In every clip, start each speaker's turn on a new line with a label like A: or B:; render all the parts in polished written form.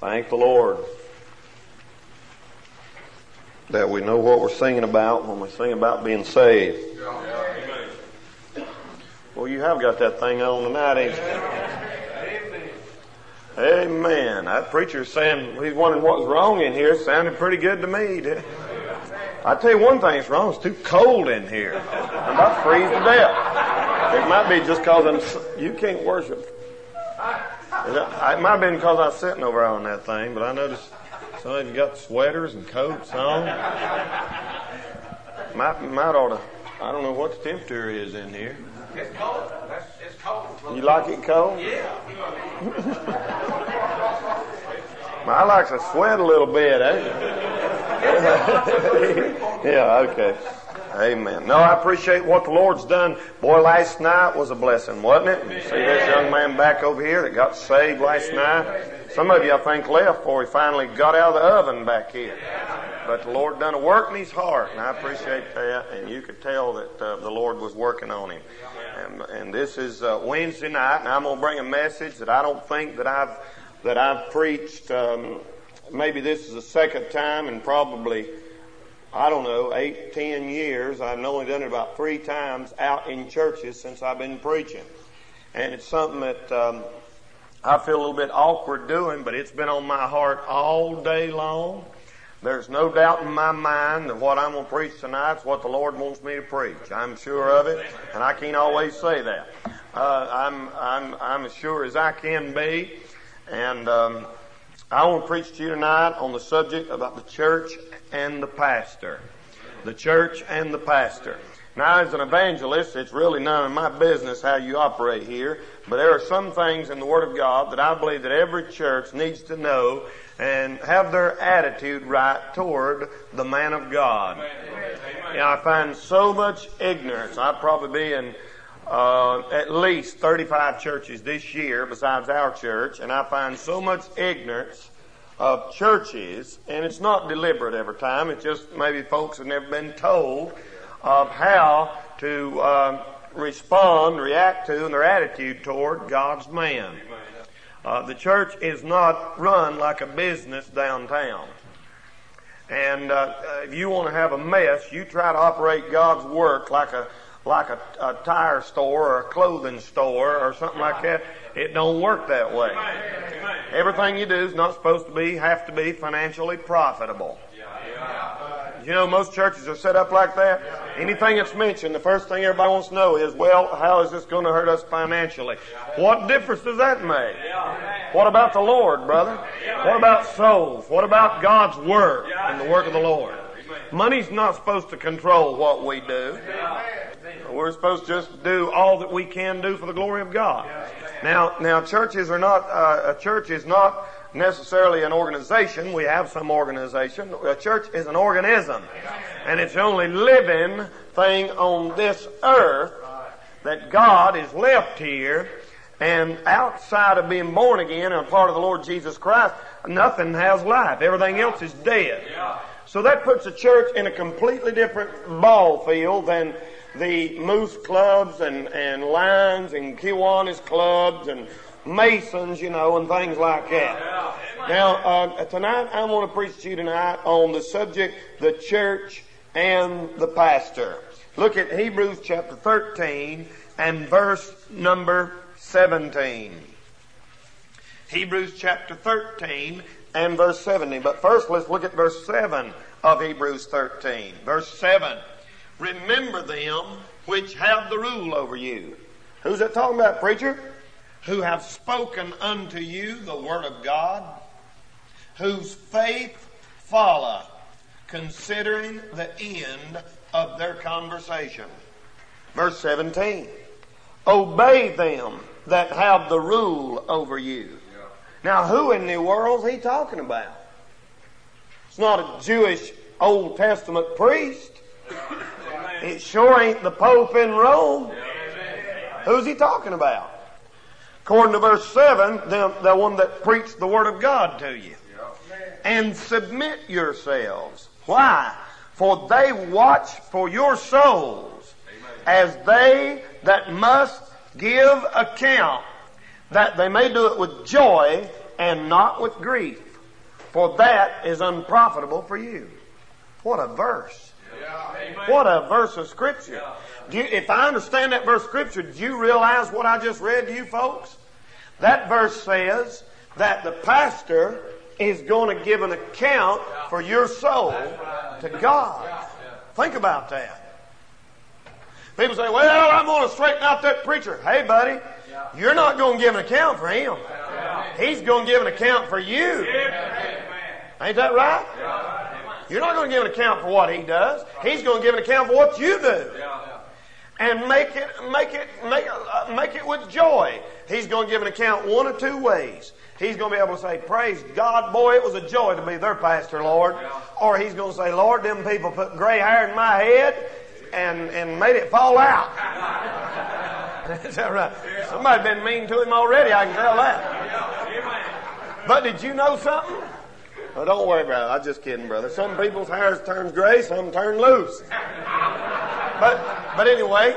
A: Thank the Lord that we know what we're singing about when we sing about being saved. Well, you have got that thing on tonight, ain't you? Amen. That preacher's saying he's wondering what's wrong in here. It sounded pretty good to me. I tell you one thing that's wrong. It's too cold in here. I'm about to freeze to death. It might be just because you can't worship. It might have been because I was sitting over on that thing, but I noticed some of you got sweaters and coats on. Might ought to. I don't know what the temperature is in here.
B: It's cold. It's cold.
A: You like it cold?
B: Yeah.
A: I like to sweat a little bit, Yeah, okay. Amen. No, I appreciate what the Lord's done. Boy, last night was a blessing, wasn't it? You see this young man back over here that got saved last night? Some of you, I think, left before he finally got out of the oven back here. But the Lord done a work in his heart, and I appreciate that. And you could tell that the Lord was working on him. And this is Wednesday night, and I'm going to bring a message that I don't think that I've preached. Maybe this is the second time, and probably, I don't know, 8-10 years. I've only done it about 3 times out in churches since I've been preaching. And it's something that I feel a little bit awkward doing, but it's been on my heart all day long. There's no doubt in my mind that what I'm going to preach tonight is what the Lord wants me to preach. I'm sure of it, and I can't always say that. I'm as sure as I can be, and I want to preach to you tonight on the subject about the church and the pastor. The church and the pastor. Now, as an evangelist, it's really none of my business how you operate here, but there are some things in the Word of God that I believe that every church needs to know and have their attitude right toward the man of God. I find so much ignorance. I'll probably be in at least 35 churches this year besides our church, and I find so much ignorance of churches, and it's not deliberate every time. It's just maybe folks have never been told of how to respond, react to, and their attitude toward God's man. The church is not run like a business downtown. And if you want to have a mess, you try to operate God's work like a tire store or a clothing store or something like that. It don't work that way. Everything you do is not supposed to have to be financially profitable. You know, most churches are set up like that. Anything that's mentioned, the first thing everybody wants to know is, well, how is this going to hurt us financially? What difference does that make? What about the Lord, brother? What about souls? What about God's work and the work of the Lord? Money's not supposed to control what we do. We're supposed to just do all that we can do for the glory of God. Now, churches are not, a church is not necessarily an organization. We have some organization. A church is an organism. And it's the only living thing on this earth that God has left here. And outside of being born again and a part of the Lord Jesus Christ, nothing has life. Everything else is dead. So that puts the church in a completely different ball field than the Moose clubs and Lions and Kiwanis clubs and Masons, you know, and things like that. Now, tonight I want to preach to you tonight on the subject, the church and the pastor. Look at Hebrews chapter 13 and verse number 17. Hebrews chapter 13 and verse 17. But first let's look at verse 7 of Hebrews 13. Verse 7. Remember them which have the rule over you. Who's that talking about, preacher? Who have spoken unto you the word of God, whose faith follow, considering the end of their conversation. Verse 17. Obey them that have the rule over you. Now, who in the world is he talking about? It's not a Jewish Old Testament priest. It sure ain't the Pope in Rome. Who's he talking about? According to verse 7, the one that preached the Word of God to you. And submit yourselves. Why? For they watch for your souls, as they that must give account, that they may do it with joy and not with grief. for that is unprofitable for you. What a verse. What a verse of Scripture. If I understand that verse of Scripture, do you realize what I just read to you folks? That verse says that the pastor is going to give an account for your soul to God. Think about that. People say, well, I'm going to straighten out that preacher. Hey, buddy, you're not going to give an account for him. He's going to give an account for you. Ain't that right? You're not going to give an account for what he does. He's going to give an account for what you do. And make it with joy. He's going to give an account one of two ways. He's going to be able to say, praise God, boy, it was a joy to be their pastor, Lord. Or he's going to say, Lord, them people put gray hair in my head and made it fall out. Is that right? Somebody's been mean to him already, I can tell that. But did you know something? Well, don't worry about it. I'm just kidding, brother. Some people's hair turns gray, some turn loose. But anyway,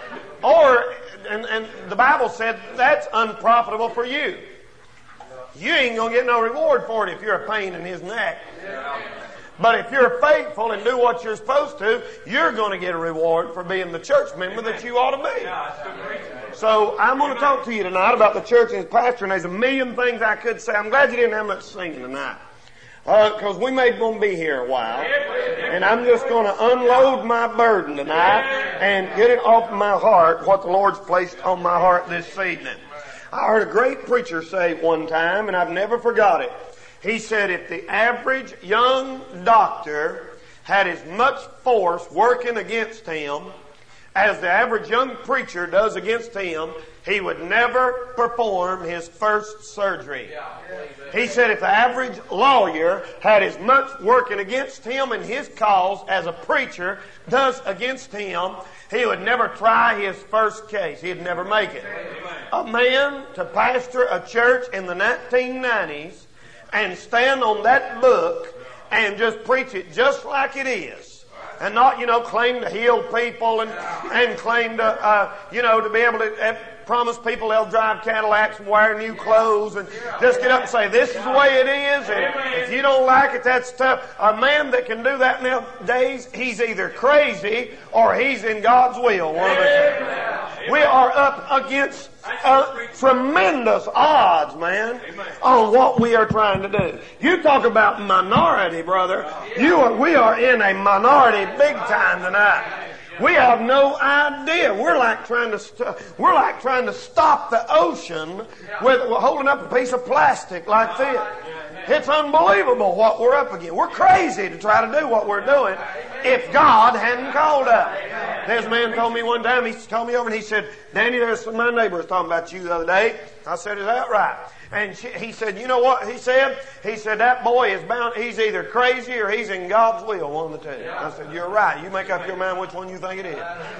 A: and the Bible said that's unprofitable for you. You ain't going to get no reward for it if you're a pain in his neck. But if you're faithful and do what you're supposed to, you're going to get a reward for being the church member that you ought to be. So I'm going to talk to you tonight about the church and its pastor, and there's a million things I could say. I'm glad you didn't have much singing tonight. Because we may going to be here a while. And I'm just going to unload my burden tonight and get it off my heart, what the Lord's placed on my heart this evening. I heard a great preacher say one time, and I've never forgot it. He said if the average young doctor had as much force working against him as the average young preacher does against him, he would never perform his first surgery. He said if the average lawyer had as much working against him and his cause as a preacher does against him, he would never try his first case. He'd never make it. A man to pastor a church in the 1990s and stand on that book and just preach it just like it is. And not, claim to heal people and claim to, to be able to promise people they'll drive Cadillacs and wear new clothes and just get up and say, this is the way it is, and if you don't like it, that's tough. A man that can do that nowadays, he's either crazy or he's in God's will. One of the two. We are up against tremendous odds, man, on what we are trying to do. You talk about minority, brother. We are in a minority big time tonight. We have no idea. We're like trying to stop the ocean with holding up a piece of plastic like this. It's unbelievable what we're up against. We're crazy to try to do what we're doing if God hadn't called us. There's a man told me one time, he called me over and he said, Danny, my neighbor was talking about you the other day. I said, is that right? And he said, you know what he said? He said, that boy he's either crazy or he's in God's will, one of the two. I said, you're right. You make up your mind which one you think it is.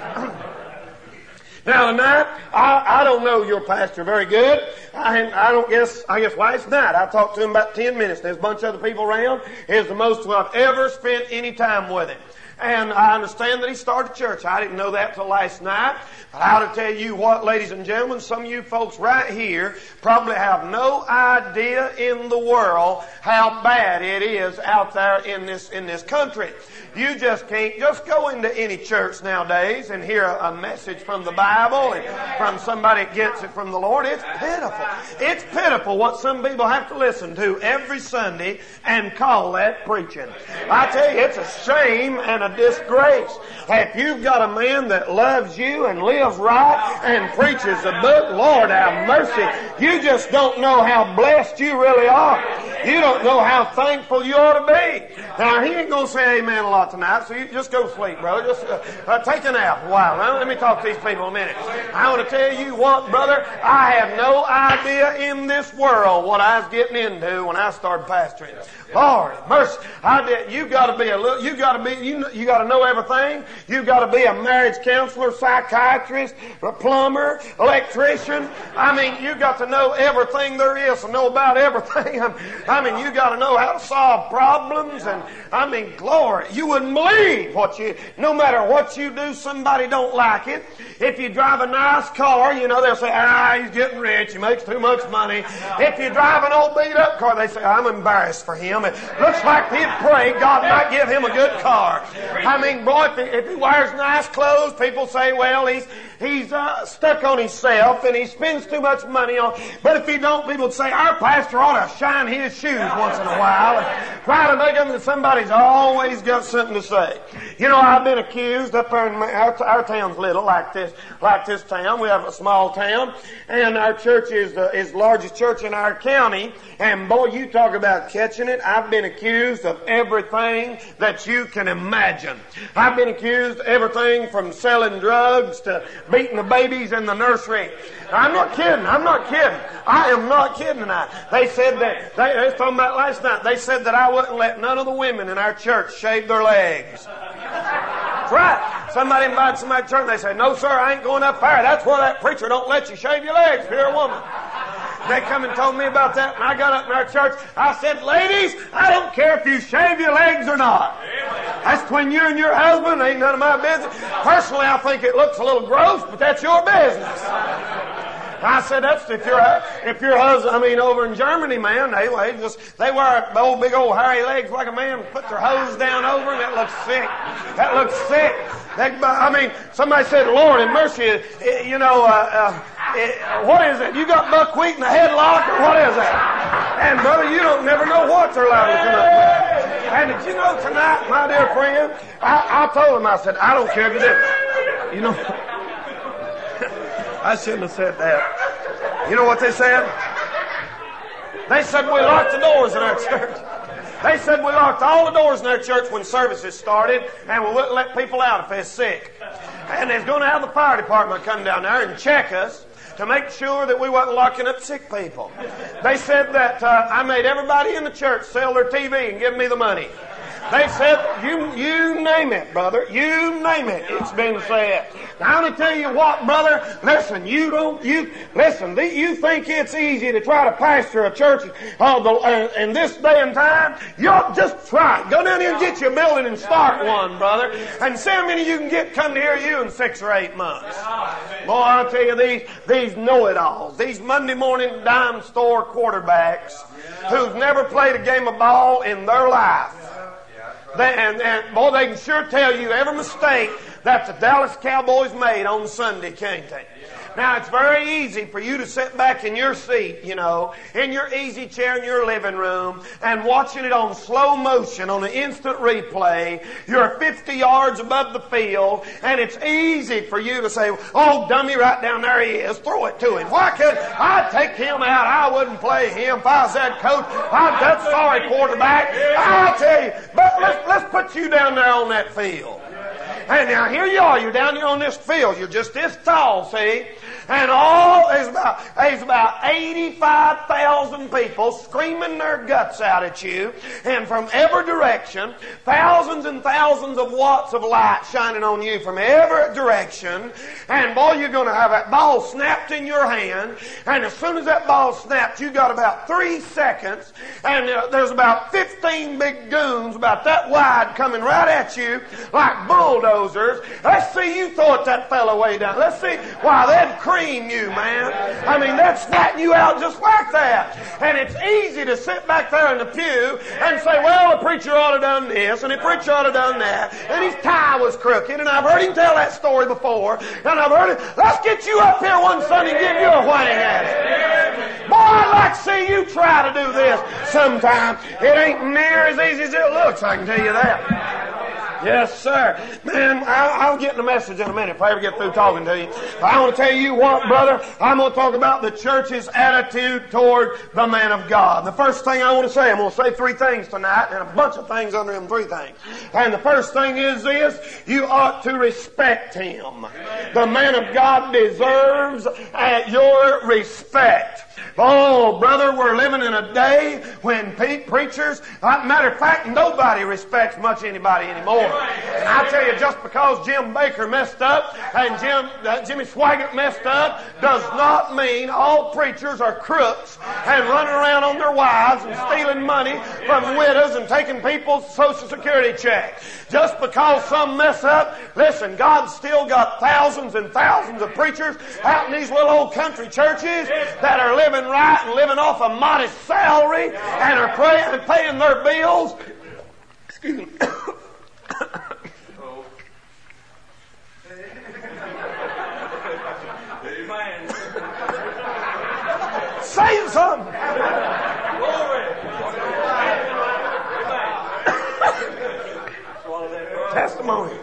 A: Now tonight, I don't know your pastor very good. I guess last night I talked to him about 10 minutes. There's a bunch of other people around. It's the most I've ever spent any time with him. And I understand that he started a church. I didn't know that till last night. But I ought to tell you what, ladies and gentlemen, some of you folks right here probably have no idea in the world how bad it is out there in this country. You just can't just go into any church nowadays and hear a message from the Bible and from somebody that gets it from the Lord. It's pitiful. It's pitiful what some people have to listen to every Sunday and call that preaching. I tell you, it's a shame and a disgrace. If you've got a man that loves you and lives right and preaches the book, Lord have mercy. You just don't know how blessed you really are. You don't know how thankful you ought to be. Now, he ain't going to say amen a lot tonight, so you just go to sleep, brother. Just take a nap a while. Now, let me talk to these people a minute. I want to tell you what, brother, I have no idea in this world what I was getting into when I started pastoring. Lord, mercy. You got to be you got to know everything. You've got to be a marriage counselor, psychiatrist, a plumber, electrician. I mean, you've got to know everything there is to know about everything. I mean, you got to know how to solve problems, and I mean, glory. You wouldn't believe no matter what you do, somebody don't like it. If you drive a nice car, they'll say, he's getting rich, he makes too much money. If you drive an old beat up car, they say, I'm embarrassed for him. It looks like he'd pray God might give him a good car. I mean, boy, if he wears nice clothes, people say, well, he's stuck on himself and he spends too much money on. But if he don't, people would say, our pastor ought to shine his shoes once in a while and try to make them that somebody's always got something to say. I've been accused up there in our town's little, like this town. We have a small town, and our church is the largest church in our county. And boy, you talk about catching it. I've been accused of everything that you can imagine. I've been accused of everything from selling drugs to beating the babies in the nursery. I'm not kidding. I am not kidding tonight. They said that, they was talking about last night, they said that I wouldn't let none of the women in our church shave their legs. That's right. Somebody invited somebody to church and they say, no sir, I ain't going up there. That's where that preacher don't let you shave your legs if you're a woman. They come and told me about that, and I got up in our church. I said, ladies, I don't care if you shave your legs or not. That's between you and your husband. Ain't none of my business. Personally, I think it looks a little gross, but that's your business. I said, that's if your husband, over in Germany, man, they wear old big old hairy legs like a man, put their hose down over, and that looks sick. That looks sick. Somebody said, Lord have mercy, what is it? You got buckwheat in a headlock, or what is that? And brother, you don't never know what they're allowed to come up with. And did you know tonight, my dear friend, I told him, I said, I don't care if you do. I shouldn't have said that. You know what they said? They said we locked the doors in our church. They said we locked all the doors in our church when services started, and we wouldn't let people out if they're sick. And they're going to have the fire department come down there and check us to make sure that we wasn't locking up sick people. They said that I made everybody in the church sell their TV and give me the money. They said, you name it, brother. You name it. It's been said. Now, I want to tell you what, brother. Listen, you think it's easy to try to pastor a church in this day and time? You ought to just try it. Go down here and get you a building and start one, brother. And see how many you can get come to hear you in 6 or 8 months. Boy, I'll tell you, these know-it-alls, these Monday morning dime store quarterbacks who've never played a game of ball in their life. Boy, they can sure tell you every mistake that the Dallas Cowboys made on Sunday, can't they? Now, it's very easy for you to sit back in your seat, in your easy chair in your living room and watching it on slow motion, on an instant replay. You're 50 yards above the field, and it's easy for you to say, oh, dummy, right down there he is. Throw it to him. I'd take him out. I wouldn't play him if I was that coach. I'm that sorry quarterback. I'll tell you. But let's put you down there on that field. And now here you are. You're down here on this field. You're just this tall, see? And there's about 85,000 people screaming their guts out at you. And from every direction, thousands and thousands of watts of light shining on you from every direction. And boy, you're going to have that ball snapped in your hand. And as soon as that ball snaps, you got about 3 seconds. And there's about 15 big goons about that wide coming right at you like bulldozers. Let's see you throw it that fellow way down. Let's see. Wow, they'd cream you, man. They'd flatten you out just like that. And it's easy to sit back there in the pew and say, well, the preacher ought to done this, and the preacher ought to done that, and his tie was crooked, and I've heard him tell that story before, and I've heard it. Let's get you up here one Sunday and give you a whang at it. Boy, I'd like to see you try to do this sometime. It ain't near as easy as it looks, I can tell you that. Yes, sir. Man, I'll get in the message in a minute if I ever get through talking to you. But I want to tell you what, brother, I'm going to talk about the church's attitude toward the man of God. The first thing I want to say, I'm going to say 3 things tonight, and a bunch of things under them 3 things. And the first thing is this: you ought to respect him. The man of God deserves your respect. Oh, brother, we're living in a day when preachers, matter of fact, nobody respects much anybody anymore. I tell you, just because Jim Baker messed up and Jimmy Swaggart messed up does not mean all preachers are crooks and running around on their wives and stealing money from widows and taking people's Social Security checks. Just because some mess up, listen, God's still got thousands and thousands of preachers out in these little old country churches that are living right and living off a modest salary and are praying and paying their bills. Excuse me. Say something. Testimony.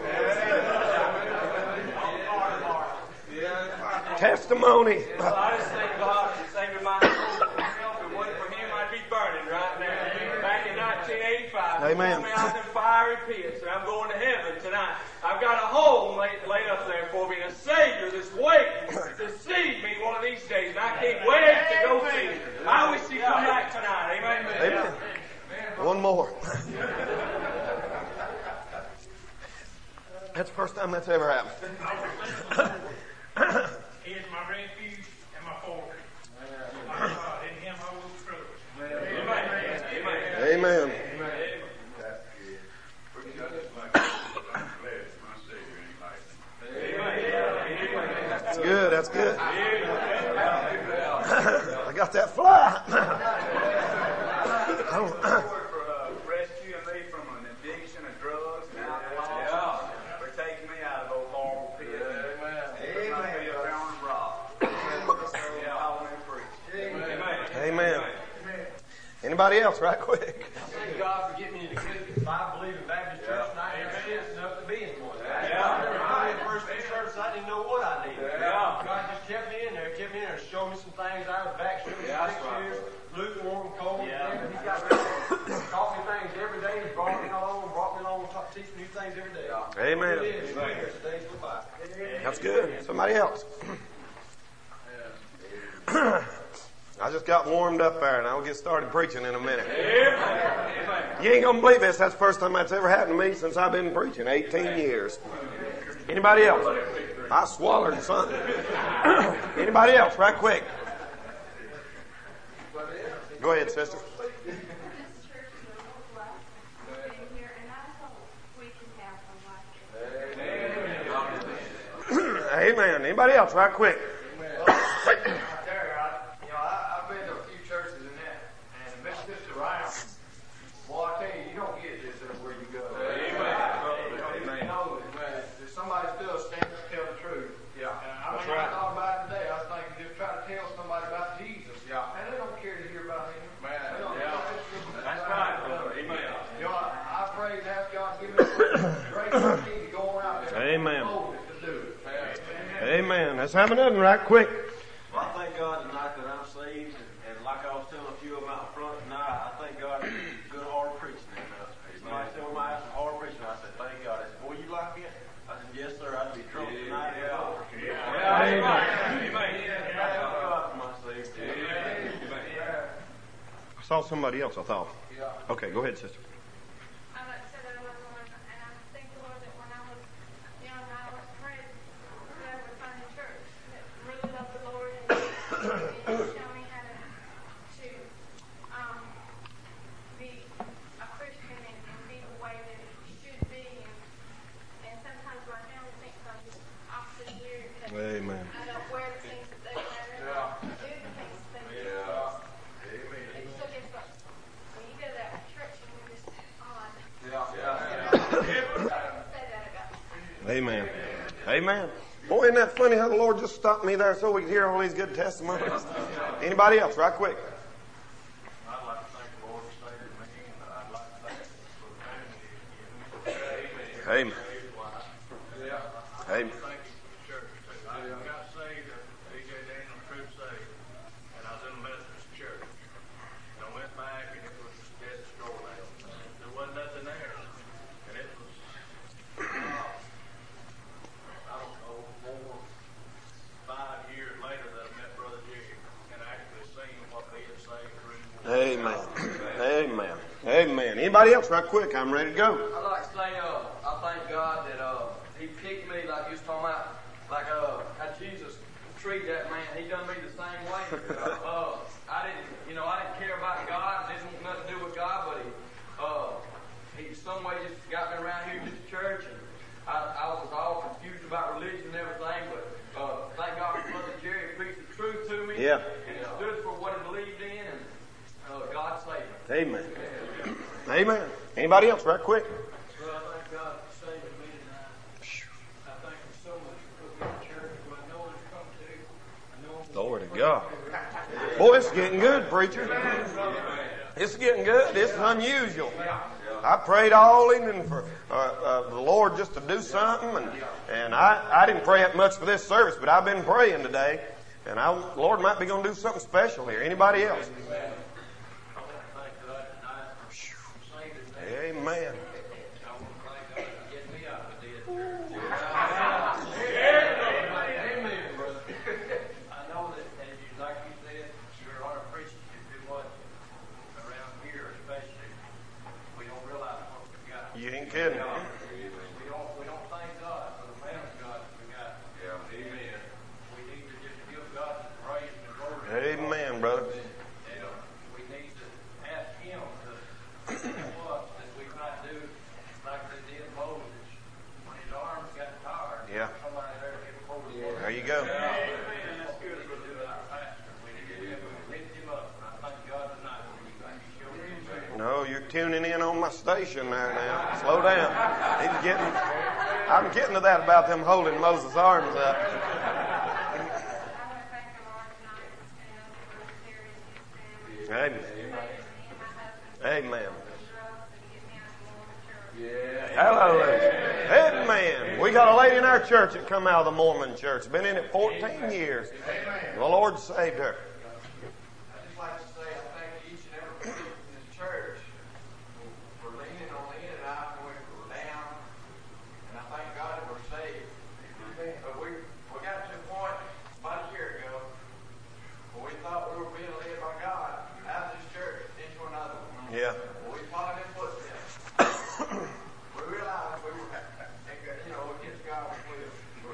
A: Testimony.
B: I just thank God for saving my soul. If it wasn't for Him, I'd be burning right now. Back in 1985,
A: Amen.
B: He pulled me out of them fiery pits, and I'm going to heaven tonight. I've got a home laid up there for me, and a Savior that's waiting to see me one of these days, and I can't wait to go see Him. I wish He'd come back tonight. Amen.
A: Amen. One more. That's the first time that's ever happened.
C: He is my refuge and my fortress. My God, in Him I will trust.
A: Amen. That's good. That's good. I got that fly.
D: Rescuing me from an addiction of drugs and alcohol. For taking me out of those horrible pits.
A: Amen. Anybody else, right quick?
E: Thank God for getting me into good Bible-believing Baptist church, and I ain't serious enough to be in one. I remember coming in the first few services, I didn't know what I needed. God just kept me in there, showed me some things. I was backslidden 6 years, lukewarm, cold. He's got taught me things every day. He brought me along, teaching new things every day.
A: Amen.
E: It is. Days go by.
A: That's good. Somebody else. I just got warmed up there, and I'll get started preaching in a minute. You ain't gonna believe this. That's the first time that's ever happened to me since I've been preaching, 18 years. Anybody else? I swallowed something. Anybody else, right quick? Go ahead, sister. Amen. Anybody else, right quick?
E: I've been to a few churches in that, and mess this around. Well, I tell you, you don't get this everywhere you go. You know, if somebody still stands to tell the truth. I thought about it today. I was thinking, just try to tell somebody about Jesus. And they don't care to hear about Him.
B: That's right, brother. Amen.
E: I pray and ask God to give me the grace I need to go around there.
A: Amen.
E: To do it.
A: Amen. Let's have another right quick.
F: Well, I thank God tonight that I'm saved, and like I was telling a few of them out front tonight, I thank God for good hard preaching. Somebody said, well, I have some hard preaching. I said, thank God. I said, boy, you like it? I said, yes, sir. I'd be drunk tonight.
B: Amen.
F: Thank God for my saved.
A: I saw somebody else, I thought. Okay, go ahead, sister.
G: I like to say that I love the Lord, and I thank the Lord that when I was young, I was praying that I would find a church that really loved the Lord and show me how to be a Christian and be the way that it should be. And sometimes my family thinks I'm just opposite here because
A: Amen.
G: I don't wear the things that they wear, and I don't do the things that they do. And so guess what? When you go to that church, you're just odd. Say that about me.
A: Amen. Amen. Boy, isn't that funny how the Lord just stopped me there so we could hear all these good testimonies? Anybody else, right quick?
C: I'd like to thank the Lord for saving me, and I'd like to thank Him for the family He's given me.
A: Amen. Amen.
C: Thank you for the church, too. I got saved at E.J. Daniels Crusade, and I was in a Methodist church. And I went back, and it was dead destroyed. There wasn't nothing there. And it was, I don't know, 4 or 5 years later that I met Brother Jerry and actually seen what he had saved through.
A: Amen. Amen. Amen. Anybody else right quick? I'm ready to go.
E: I'd like to say, I thank God that He picked me, like you was talking about, like how Jesus treated that man. He done me the same way. I didn't care about God. Didn't want nothing to do with God, but he some way just got me around here to the church, and I was all confused about religion and everything. But thank God for Brother Jerry preached the truth to me.
A: Yeah.
E: And he stood for what he believed in, and God saved me.
A: Amen. Amen. Anybody else right quick?
C: Well, I thank God for saving me tonight. I thank Him so much for putting me in church where I know it's come to. I know
A: Glory to God. Boy, it's getting good, preacher. It's getting good. It's unusual. I prayed all evening for the Lord just to do something, and I didn't pray that much for this service, but I've been praying today, and the Lord might be going to do something special here. Anybody else? Amen. You ain't kidding.
E: We don't thank God for the man of God that we got. Yeah. Amen. We need to just give God the praise and the glory.
A: Amen, brother.
E: And we need to ask Him to help us that we might do like they did Moses when his arms got tired.
A: Yeah.
E: Somebody there to get hold of him.
A: There you go.
E: Amen. That's good. We'll do it our pastor. We need to lift him up. And I thank God tonight for you. Thank you, children.
A: No, you're tuning in on my station there now. Slow down. I'm getting to that about them holding Moses' arms up. Amen. Amen. Hallelujah. Amen. We got a lady in our church that come out of the Mormon church. Been in it 14 years. The Lord saved her.
F: I'd just like to say I thank each and every person in this church for leaning on me and I when we were down. And I thank God that we're saved. But we got to a point about a year ago where we thought we were being led by God out of this church into another one.
A: Yeah.
F: We followed His footsteps. We realized we were, against God's will.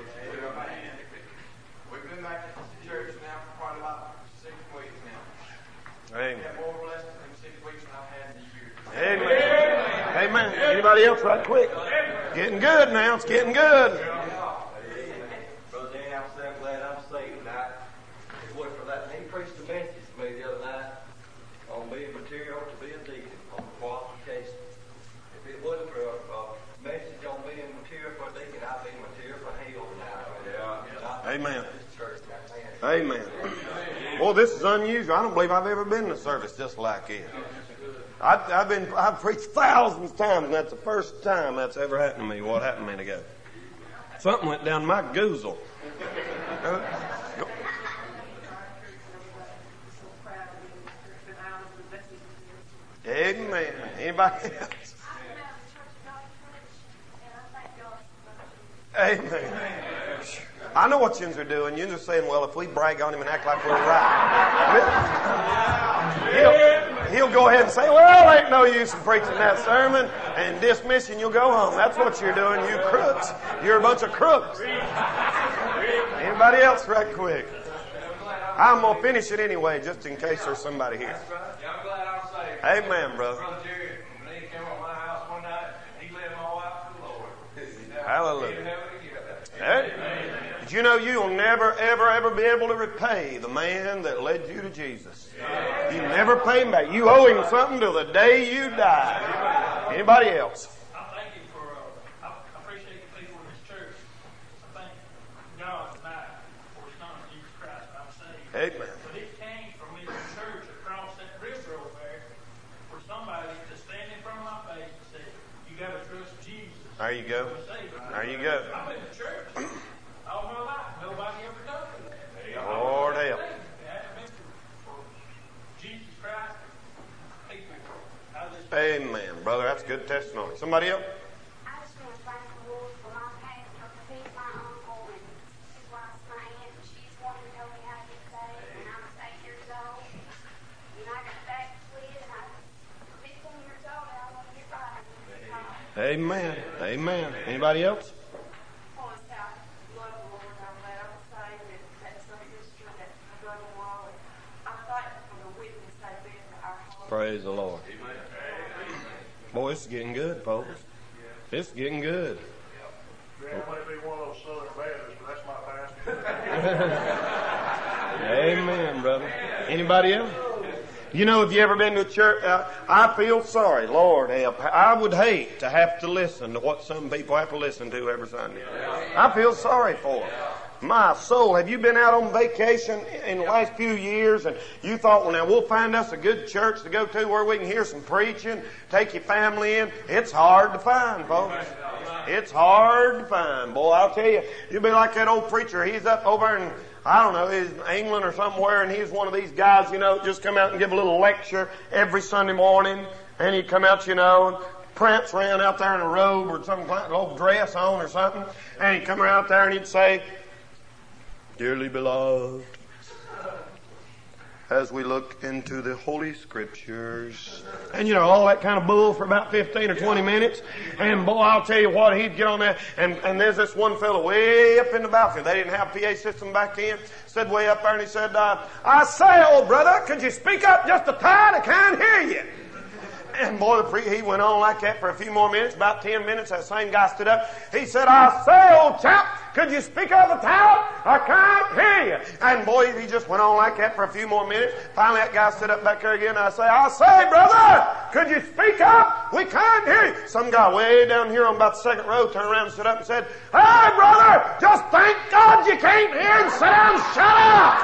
F: We've been back to the church now for probably about 6 weeks now.
A: Amen.
F: Had more blessings in 6 weeks than I've had in a year.
A: Amen. Amen. Anybody else right quick? Getting good now. It's getting good.
F: Brother Danny, I'm so glad I'm saved tonight. It wasn't for that. He preached a message to me the other night on being material to be a deacon, on the qualifications. If it wasn't for a message on being material for a deacon, I'd be material for hell now.
A: Amen.
F: This church,
A: Amen. Well, this is unusual. I don't believe I've ever been in a service just like this. I've preached thousands of times, and that's the first time that's ever happened to me. What happened a minute ago? Something went down my goozle. Amen. Anybody else? Amen. I know what yous are doing. Yous are saying, well, if we brag on him and act like we're right, he'll go ahead and say, well, ain't no use in preaching that sermon and dismiss you and you'll go home. That's what you're doing, you crooks. You're a bunch of crooks. Anybody else right quick? I'm going to finish it anyway, just in case there's somebody here.
E: Yeah, I'm glad I'm saved.
A: Amen, brother.
E: Brother Jerry, when he came over my house one night, he led my wife to the Lord.
A: Hallelujah. Hey, did you know you'll never, ever, ever be able to repay the man that led you to Jesus? You never pay him back. You owe him something till the day you die. Anybody else?
C: I thank you for, I appreciate the people in this church. I thank God tonight for His Son, Jesus Christ, I'm saved.
A: Amen.
C: But it came from this church across that river over there for somebody to stand in front of my face and say, you got to trust Jesus.
A: There you go. There you go.
C: I'm in the church all my life. Nobody ever told me that.
A: Lord help.
C: Jesus Christ, people, how this
A: Amen, brother. That's a good testimony. Somebody else?
H: I just want to thank the Lord for my pastor, because he's my uncle, and his wife's my aunt, and she's the one who told me how to get saved when I was 8 years old. And I got backslid, and I was 15 years
A: Amen. Amen. Anybody else? Praise the Lord. Boy, it's getting good, folks. It's getting good.
C: Yeah, I might be one of those Southern Baptists, but that's my pastor.
A: Amen, brother. Anybody else? You know, have you ever been to a church? I feel sorry. Lord help. I would hate to have to listen to what some people have to listen to every Sunday. I feel sorry for them. My soul, have you been out on vacation in the last few years and you thought, well, now we'll find us a good church to go to where we can hear some preaching, take your family in? It's hard to find, folks. It's hard to find. Boy, I'll tell you, you'll be like that old preacher. He's up over in, I don't know, he's in England or somewhere, and he's one of these guys, you know, just come out and give a little lecture every Sunday morning, and he'd come out, you know, prance around out there in a robe or something like an old dress on or something, and he'd come out there and he'd say, "Dearly beloved, as we look into the Holy Scriptures," and you know, all that kind of bull for about 15 or 20 minutes. And boy, I'll tell you what, he'd get on there, and there's this one fellow way up in the balcony. They didn't have a PA system back then. Stood way up there and he said, "I say, old brother, could you speak up just a tad? I can't hear you." And boy, he went on like that for a few more minutes, about 10 minutes. That same guy stood up. He said, "I say, old chap, could you speak up a tad? I can't hear you." And boy, he just went on like that for a few more minutes. Finally, that guy stood up back there again. "I say, brother, could you speak up? We can't hear you." Some guy way down here on about the second row turned around and stood up and said, "Hey, brother, just thank God you came here and sit down and shut up."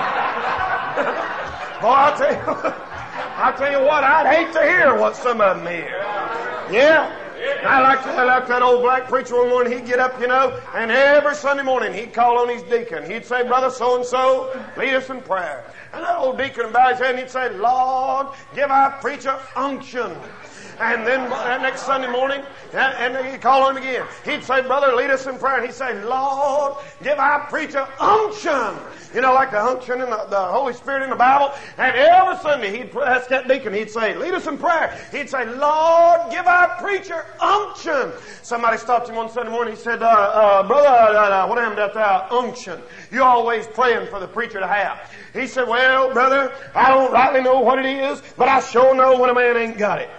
A: Boy, I'll tell you what, I'd hate to hear what some of them hear. Yeah. I like that old black preacher one morning. He'd get up, you know, and every Sunday morning he'd call on his deacon. He'd say, "Brother so-and-so, lead us in prayer." And that old deacon would bow his head and he'd say, "Lord, give our preacher unction." And then that next Sunday morning, and he'd call on him again. He'd say, "Brother, lead us in prayer." And he'd say, "Lord, give our preacher unction." You know, like the unction in the Holy Spirit in the Bible. And every Sunday he'd ask that deacon, he'd say, "Lead us in prayer." He'd say, "Lord, give our preacher unction." Somebody stopped him one Sunday morning. He said, "Brother, what happened to that unction? You're always praying for the preacher to have." He said, "Well, brother, I don't rightly know what it is, but I sure know when a man ain't got it."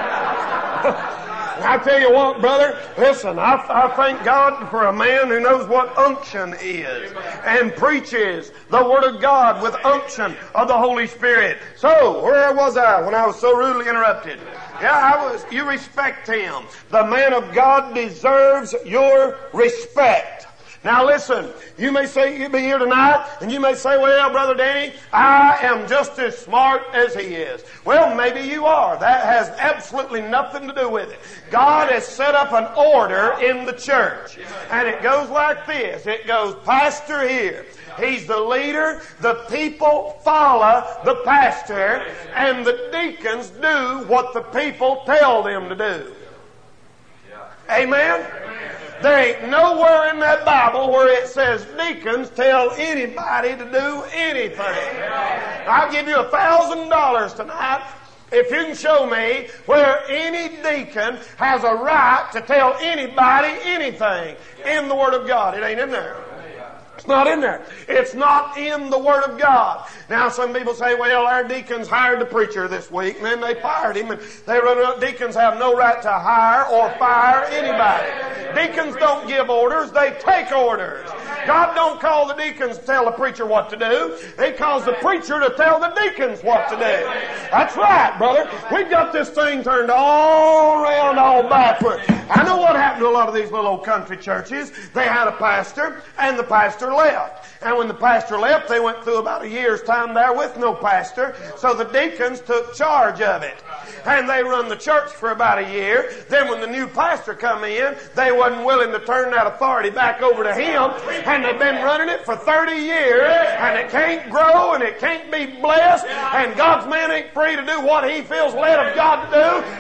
A: I tell you what, brother, listen, I thank God for a man who knows what unction is and preaches the Word of God with unction of the Holy Spirit. So, where was I when I was so rudely interrupted? Yeah, you respect him. The man of God deserves your respect. Now listen, you may say you'll be here tonight, and you may say, "Well, Brother Danny, I am just as smart as he is." Well, maybe you are. That has absolutely nothing to do with it. God has set up an order in the church, and it goes like this. It goes, pastor here. He's the leader. The people follow the pastor, and the deacons do what the people tell them to do. Amen? There ain't nowhere in that Bible where it says deacons tell anybody to do anything. I'll give you $1,000 tonight if you can show me where any deacon has a right to tell anybody anything in the Word of God. It ain't in there. It's not in there. It's not in the Word of God. Now some people say, "Well, our deacons hired the preacher this week and then they fired him." And deacons have no right to hire or fire anybody. Deacons don't give orders, they take orders. God don't call the deacons to tell the preacher what to do. He calls the preacher to tell the deacons what to do. That's right, brother. We've got this thing turned all around, all backward. I know what happened to a lot of these little old country churches. They had a pastor, and the pastor left. And when the pastor left, they went through about a year's time there with no pastor, so the deacons took charge of it. And they run the church for about a year. Then when the new pastor come in, they wasn't willing to turn that authority back over to him. And they've been running it for 30 years. And it can't grow and it can't be blessed. And God's man ain't free to do what he feels led of God to do.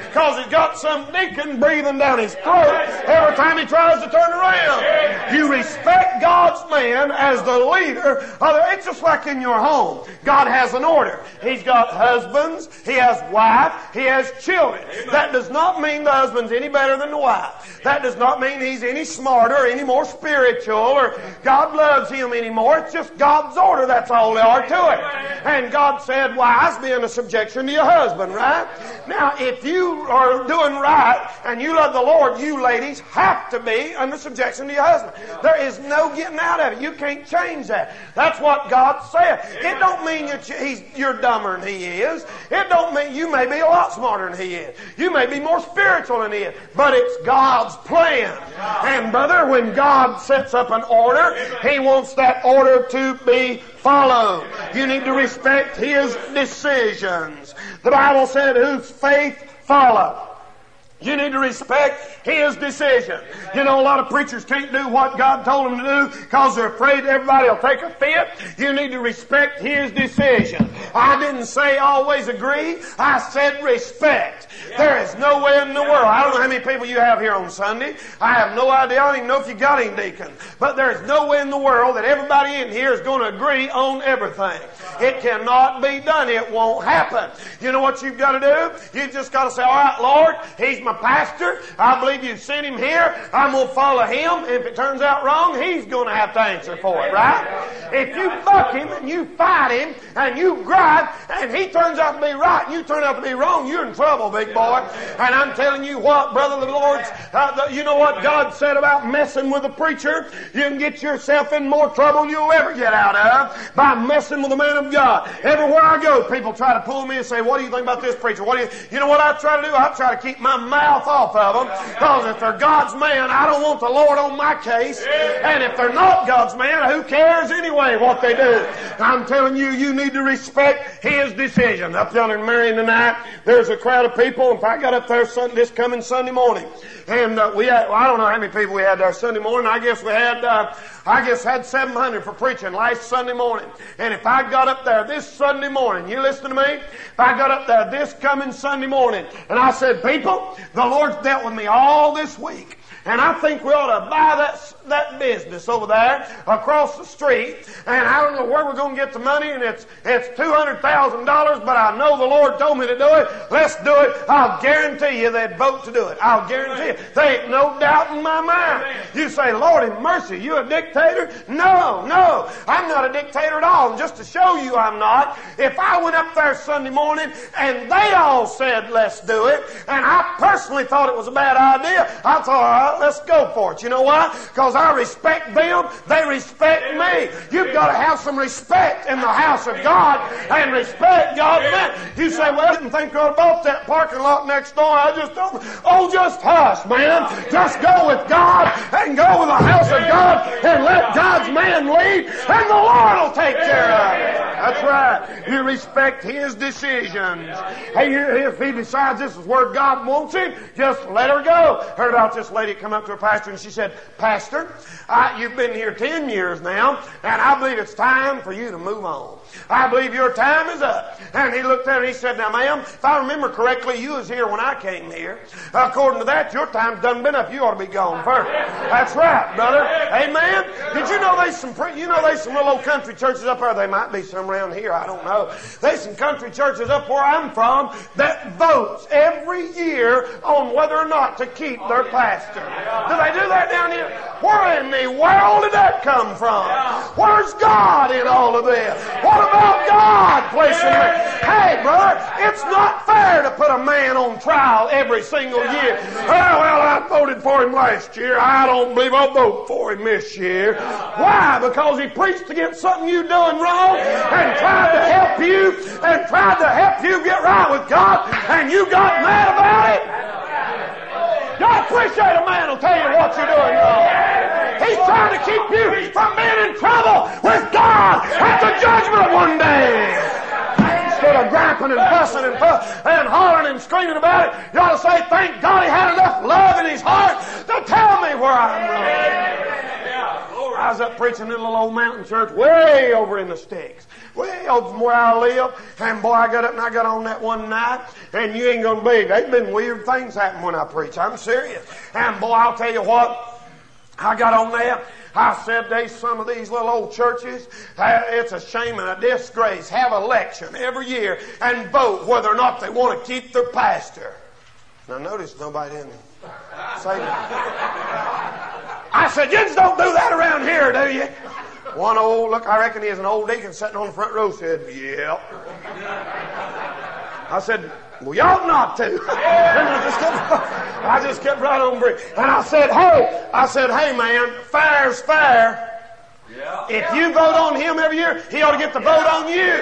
A: Because he's got some deacon breathing down his throat every time he tries to turn around. You respect God's man as the leader. It's just like in your home. God has an order. He's got husbands, he has wife, he has children. That does not mean the husband's any better than the wife. That does not mean he's any smarter or any more spiritual or God loves him anymore. It's just God's order. That's all there are to it. And God said, wives, be in a subjection to your husband, right? Now, if you are doing right and you love the Lord, you ladies have to be under subjection to your husband. There is no getting out of it. You can't change that. That's what God said. It don't mean you're dumber than he is. It don't mean you may be a lot smarter than he is. You may be more spiritual than he is. But it's God's plan. And brother, when God sets up an order, he wants that order to be followed. You need to respect his decisions. The Bible said, whose faith follow. You need to respect his decision. You know, a lot of preachers can't do what God told them to do because they're afraid everybody will take a fit. You need to respect his decision. I didn't say always agree. I said respect. There is no way in the world. I don't know how many people you have here on Sunday. I have no idea. I don't even know if you got any deacons. But there is no way in the world that everybody in here is going to agree on everything. It cannot be done. It won't happen. You know what you've got to do? You've just got to say, all right, Lord, he's my pastor. I believe you've sent him here. I'm going to follow him. If it turns out wrong, he's going to have to answer for it, right? If you buck him and you fight him and you gripe and he turns out to be right and you turn out to be wrong, you're in trouble, big boy. And I'm telling you what, brother, the Lord's, you know what God said about messing with a preacher? You can get yourself in more trouble than you'll ever get out of by messing with a man of God. Everywhere I go, people try to pull me and say, what do you think about this preacher? You know what I try to do? I try to keep my mouth off of them, because if they're God's man, I don't want the Lord on my case. And if they're not God's man, who cares anyway what they do? I'm telling you, you need to respect his decision. Up yonder in Marion tonight, there's a crowd of people. If I got up there this coming Sunday morning, and we had, I don't know how many people we had there Sunday morning. I guess we had, had 700 for preaching last Sunday morning. And if I got up there this Sunday morning, you listen to me? If I got up there this coming Sunday morning, and I said, people, the Lord's dealt with me all this week, and I think we ought to buy that business over there across the street. And I don't know where we're going to get the money, and it's $200,000, but I know the Lord told me to do it. Let's do it. I'll guarantee you they'd vote to do it. I'll guarantee you. There ain't no doubt in my mind. You say, Lord in mercy, you a dictator? No, I'm not a dictator at all. And just to show you I'm not, if I went up there Sunday morning and they all said, let's do it, and I personally thought it was a bad idea, I thought, all right, let's go for it. You know why? Because I respect them. They respect me. You've got to have some respect in the house of God and respect God's man. You say, well, I didn't think I bought that parking lot next door. I just don't. Oh, just hush, man. Just go with God and go with the house of God and let God's man lead, and the Lord will take care of it. That's right. You respect his decisions. Hey, if he decides this is where God wants him, just let her go. Heard about this lady come up to a pastor and she said, Pastor, you've been here 10 years now, and I believe it's time for you to move on. I believe your time is up. And he looked at her and he said, now ma'am, if I remember correctly, you was here when I came here. According to that, your time's done been up. You ought to be gone first. That's right, brother. Amen. Did you know there's some little old country churches up there? They might be some around here. I don't know. There's some country churches up where I'm from that votes every year on whether or not to keep their pastor. Do they do that down here? Where in the world did that come from? Where's God in all of this? What about God placing me? Hey, brother, it's not fair to put a man on trial every single year. Well, I voted for him last year. I don't believe I'll vote for him this year. Why? Because he preached against something you doing wrong and tried to help you get right with God, and you got mad about it. Don't appreciate a man who'll tell you what you're doing wrong. He's trying to keep you from being in trouble with God at the judgment one day. Instead of griping and fussing and hollering and screaming about it, you ought to say, thank God he had enough love in his heart to tell me where I'm wrong. I was up preaching in a little old mountain church way over in the sticks. Way over from where I live. And boy, I got up and I got on that one night. And you ain't gonna believe, there's been weird things happen when I preach. I'm serious. And boy, I'll tell you what, I got on there. I said, there's some of these little old churches, it's a shame and a disgrace, have an election every year and vote whether or not they want to keep their pastor. Now notice nobody didn't say that. I said, you just don't do that around here, do you? One old, look, I reckon he's an old deacon sitting on the front row said, yep. I said, well, you ought not to. I just kept right on breathing. And I said, hey man, fair's fair. Yeah. If you vote on him every year, he ought to get the vote on you.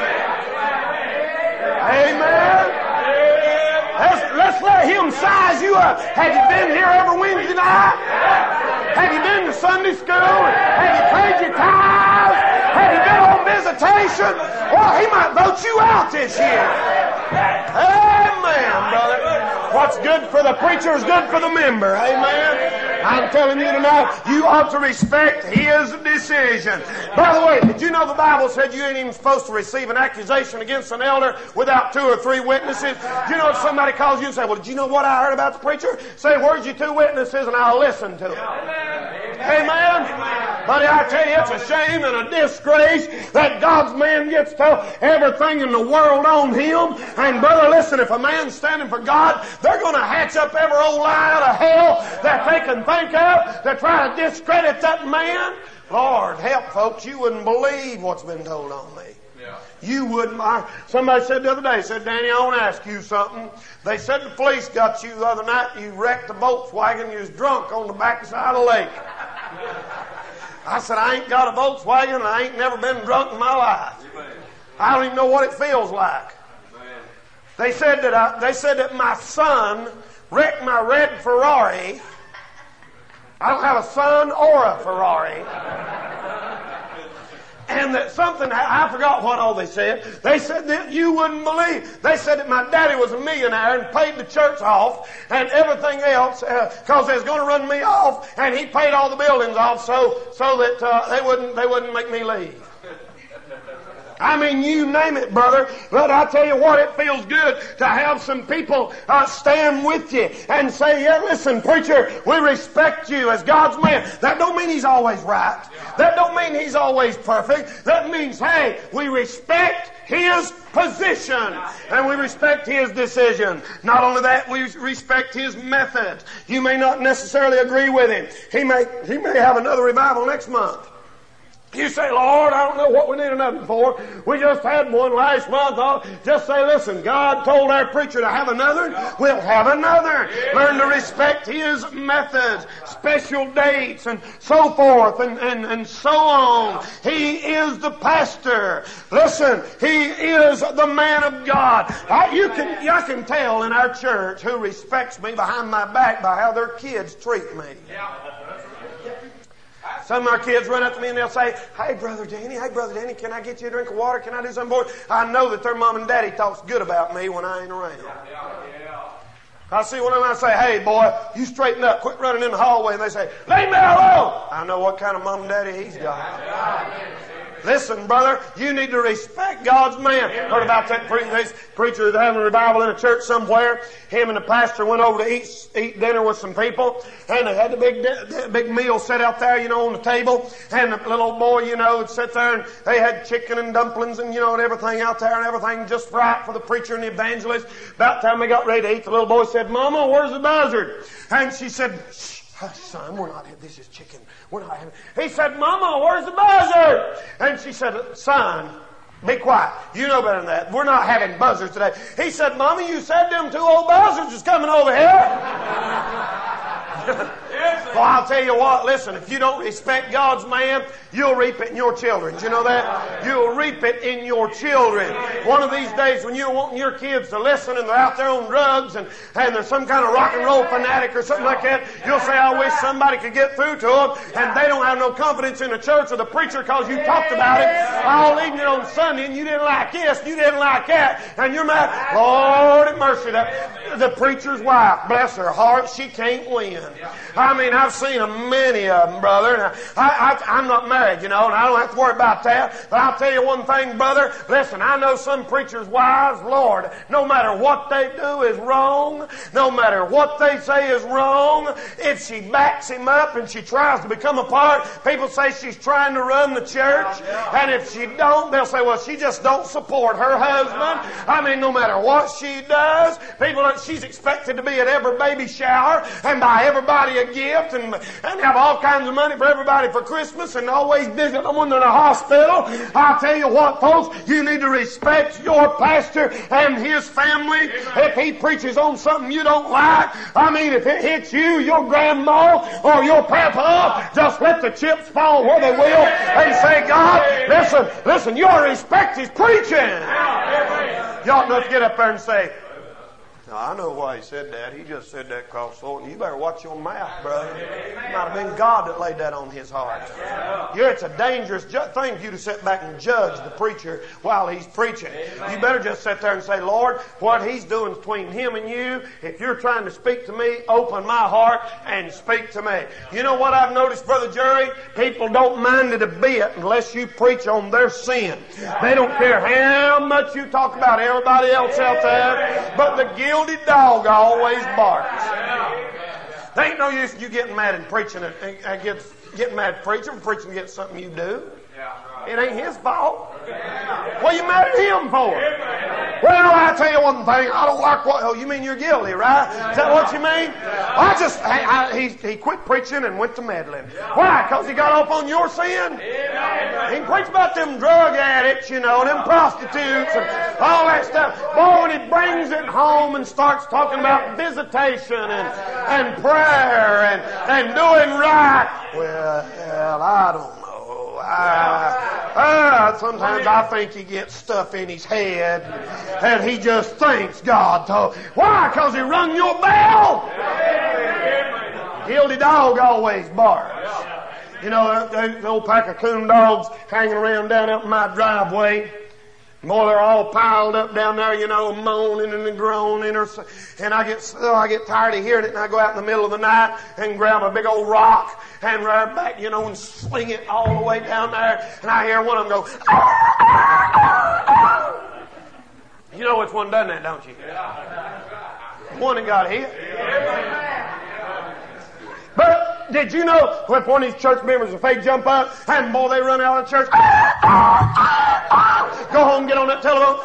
A: Amen. Let's let him size you up. Have you been here every Wednesday night? Have you been to Sunday school? Have you paid your tithes? Have you been on visitation? Well, he might vote you out this year. Amen, brother. What's good for the preacher is good for the member. Amen. I'm telling you tonight, you ought to respect his decision. By the way, did you know the Bible said you ain't even supposed to receive an accusation against an elder without 2 or 3 witnesses? Do you know if somebody calls you and say, well, did you know what I heard about the preacher? Say, where's your 2 witnesses? And I'll listen to them. Amen. Buddy, I tell you, it's a shame and a disgrace that God's man gets to tell everything in the world on him. And brother, listen, if a man's standing for God, they're going to hatch up every old lie out of hell that they can think of to try to discredit that man. Lord, help folks, you wouldn't believe what's been told on me. Yeah. You wouldn't. Somebody said the other day, said, Danny, I want to ask you something. They said the police got you the other night, you wrecked the Volkswagen, you was drunk on the backside of the lake. I said, I ain't got a Volkswagen and I ain't never been drunk in my life. I don't even know what it feels like. They said that my son wrecked my red Ferrari. I don't have a son or a Ferrari. And that something, I forgot what all they said. They said that you wouldn't believe. They said that my daddy was a millionaire and paid the church off and everything else because they was going to run me off, and he paid all the buildings off so that they wouldn't make me leave. I mean, you name it, brother. But I tell you what, it feels good to have some people stand with you and say, yeah, listen, preacher, we respect you as God's man. That don't mean he's always right. That don't mean he's always perfect. That means, hey, we respect his position and we respect his decision. Not only that, we respect his method. You may not necessarily agree with him. He may have another revival next month. You say, Lord, I don't know what we need another for. We just had one last month. I'll just say, listen, God told our preacher to have another. We'll have another. Learn to respect his methods, special dates, and so forth, and so on. He is the pastor. Listen, he is the man of God. I can tell in our church who respects me behind my back by how their kids treat me. Some of our kids run up to me and they'll say, hey, Brother Danny, can I get you a drink of water? Can I do something for you? I know that their mom and daddy talks good about me when I ain't around. I see one of them, I say, hey, boy, you straighten up. Quit running in the hallway. And they say, leave me alone. I know what kind of mom and daddy he's got. Listen, brother, you need to respect God's man. Heard about that preacher that having a revival in a church somewhere. Him and the pastor went over to eat dinner with some people, and they had the big meal set out there, on the table. And the little old boy, would sit there, and they had chicken and dumplings and, and everything out there, and everything just right for the preacher and the evangelist. About the time they got ready to eat, the little boy said, Mama, where's the buzzard? And she said, hush, son, this is chicken. We're not having. He said, Mama, where's the buzzard? And she said, son, be quiet. You know better than that. We're not having buzzards today. He said, Mama, you said them 2 old buzzards is coming over here. Well, I'll tell you what, listen, if you don't respect God's man, you'll reap it in your children. Do you know that? You'll reap it in your children. One of these days when you're wanting your kids to listen and they're out there on drugs and they're some kind of rock and roll fanatic or something like that, you'll say, I wish somebody could get through to them, and they don't have no confidence in the church or the preacher because you talked about it all evening on Sunday and you didn't like this, you didn't like that, and you're mad. Lord have mercy, the preacher's wife, bless her heart, she can't win. I mean, I've seen many of them, brother. Now, I'm not married, you know, and I don't have to worry about that. But I'll tell you one thing, brother. Listen, I know some preachers' wives, Lord, no matter what they do is wrong. No matter what they say is wrong. If she backs him up and she tries to become a part, people say she's trying to run the church. And if she don't, they'll say, well, she just don't support her husband. I mean, no matter what she does, she's expected to be at every baby shower and buy everybody a gift and have all kinds of money for everybody for Christmas and always visit them when they're in a hospital. I'll tell you what, folks, you need to respect your pastor and his family. If he preaches on something you don't like, I mean, if it hits you, your grandma or your papa, just let the chips fall where they will and say, God, listen, you ought to respect his preaching. You ought not to get up there and say, no, I know why he said that. He just said that because you better watch your mouth, brother. It might have been God that laid that on his heart. It's a dangerous thing for you to sit back and judge the preacher while he's preaching. You better just sit there and say, Lord, what he's doing is between him and you. If you're trying to speak to me, open my heart and speak to me. You know what I've noticed, Brother Jerry? People don't mind it a bit unless you preach on their sin. They don't care how much you talk about everybody else out there, but the guilty dog always barks. There ain't no use you getting mad and preaching and getting mad at preaching against something you do. It ain't his fault. What are you mad at him for? Well, I tell you one thing. I don't like what... Oh, you mean you're guilty, right? Is that what you mean? He quit preaching and went to meddling. Why? Because he got off on your sin? He preached about them drug addicts, you know, them prostitutes and all that stuff. Boy, when he brings it home and starts talking about visitation and prayer and doing right, well, I don't know. Sometimes I think he gets stuff in his head and he just thinks God told. Why? Because he rung your bell. Guilty dog always barks. You know, there's an old pack of coon dogs hanging around down out in my driveway. Boy, they're all piled up down there, you know, moaning and groaning. And I get tired of hearing it, and I go out in the middle of the night and grab a big old rock and ride back, you know, and sling it all the way down there. And I hear one of them go, you know which one done that, don't you? The one that got hit. But did you know if one of these church members, if they jump up and boy, they run out of church, go home, get on that telephone.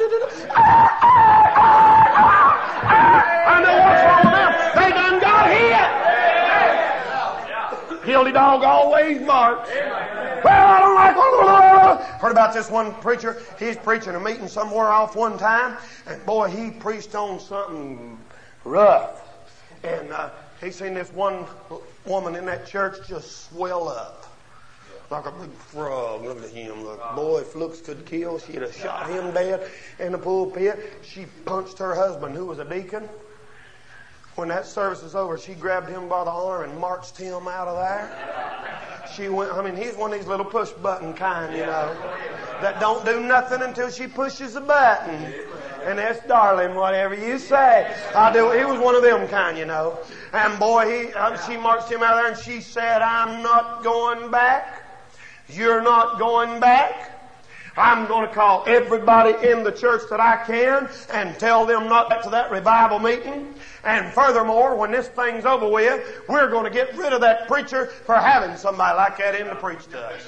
A: I know what's wrong with them. They done got hit. Guilty dog always barks. Well, I don't like what. Heard about this one preacher. He's preaching a meeting somewhere off one time, and boy, he preached on something rough. And he seen this one woman in that church just swell up like a big frog. Look at him. Look, boy, if looks could kill, she'd have shot him dead in the pulpit. She punched her husband, who was a deacon. When that service was over, she grabbed him by the arm and marched him out of there. She went, he's one of these little push button kind, you know, that don't do nothing until she pushes a button. And that's darling, whatever you say. I do. He was one of them kind, you know. And boy, she marched him out there and she said, I'm not going back. You're not going back. I'm going to call everybody in the church that I can and tell them not to that revival meeting. And furthermore, when this thing's over with, we're going to get rid of that preacher for having somebody like that in to preach to us.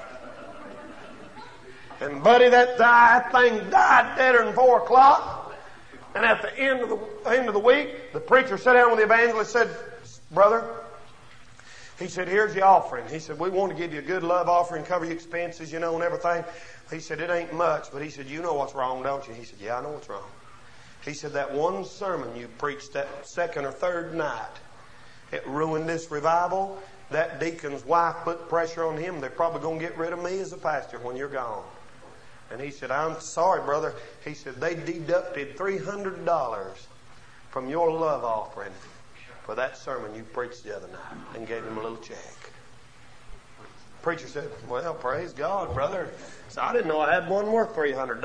A: And buddy, that thing died deader than 4 o'clock. And at the end of the week, the preacher sat down with the evangelist and said, brother, he said, here's the offering. He said, we want to give you a good love offering, cover your expenses, you know, and everything. He said, it ain't much, but he said, you know what's wrong, don't you? He said, yeah, I know what's wrong. He said, that one sermon you preached that second or third night, it ruined this revival. That deacon's wife put pressure on him. They're probably going to get rid of me as a pastor when you're gone. And he said, I'm sorry, brother. He said, they deducted $300 from your love offering for that sermon you preached the other night and gave him a little check. Preacher said, well, praise God, brother. So I didn't know I had one worth $300.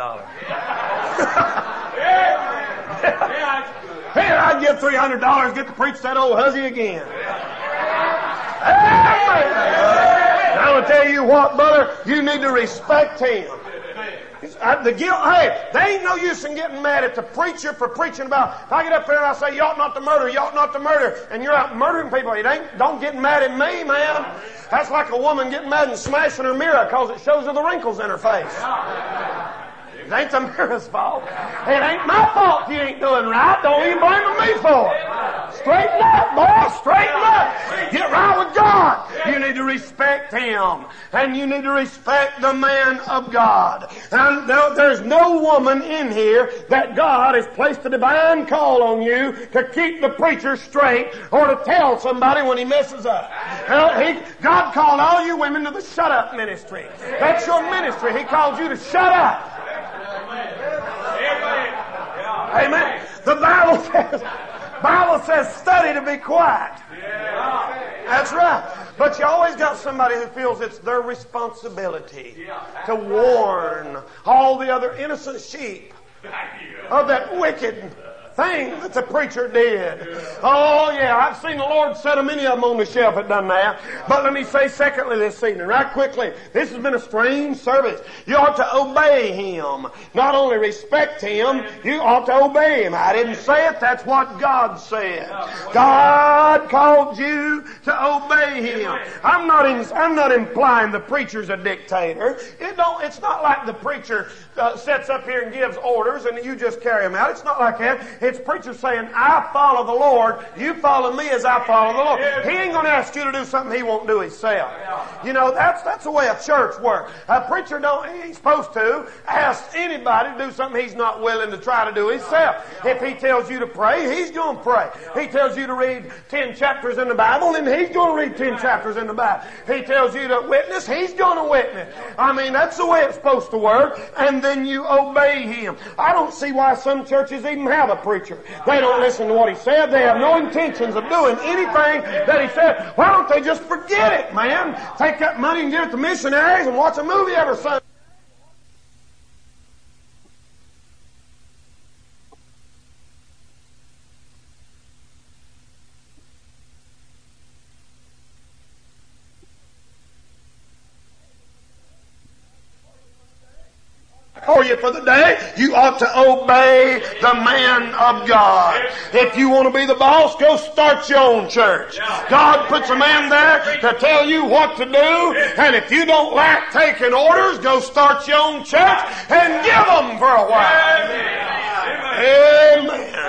A: Here, I'd give $300, get to preach that old hussy again. Amen. I'm going to tell you what, brother, you need to respect him. The guilt, hey, there ain't no use in getting mad at the preacher for preaching about, if I get up there and I say, you ought not to murder, you ought not to murder, and you're out murdering people, don't get mad at me, man. That's like a woman getting mad and smashing her mirror because it shows her the wrinkles in her face. It ain't the mirror's fault. It ain't my fault you ain't doing right. Don't even blame me for it. Straighten up, boy. Straighten up. Get right with God. You need to respect him. And you need to respect the man of God. And there's no woman in here that God has placed a divine call on you to keep the preacher straight or to tell somebody when he messes up. God called all you women to the shut up ministry. That's your ministry. He called you to shut up. Amen. The Bible says study to be quiet. That's right. But you always got somebody who feels it's their responsibility to warn all the other innocent sheep of that wicked thing that the preacher did. Oh yeah, I've seen the Lord set a many of them on the shelf that done that. But let me say secondly this evening, right quickly, this has been a strange service. You ought to obey him. Not only respect him, you ought to obey him. I didn't say it, that's what God said. God called you to obey him. I'm not implying the preacher's a dictator. It's not like the preacher sets up here and gives orders and you just carry them out. It's not like that. It's preacher saying, I follow the Lord, you follow me as I follow the Lord. He ain't going to ask you to do something he won't do himself. You know, that's the way a church works. A preacher ain't supposed to ask anybody to do something he's not willing to try to do himself. If he tells you to pray, he's going to pray. He tells you to read 10 chapters in the Bible, then he's going to read 10 chapters in the Bible. He tells you to witness, he's going to witness. I mean, that's the way it's supposed to work. And then you obey him. I don't see why some churches even have a preacher. They don't listen to what he said. They have no intentions of doing anything that he said. Why don't they just forget it, man? Take that money and give it to missionaries and watch a movie every Sunday. For the day, you ought to obey the man of God. If you want to be the boss, go start your own church. God puts a man there to tell you what to do, and if you don't like taking orders, go start your own church and give them for a while. Amen.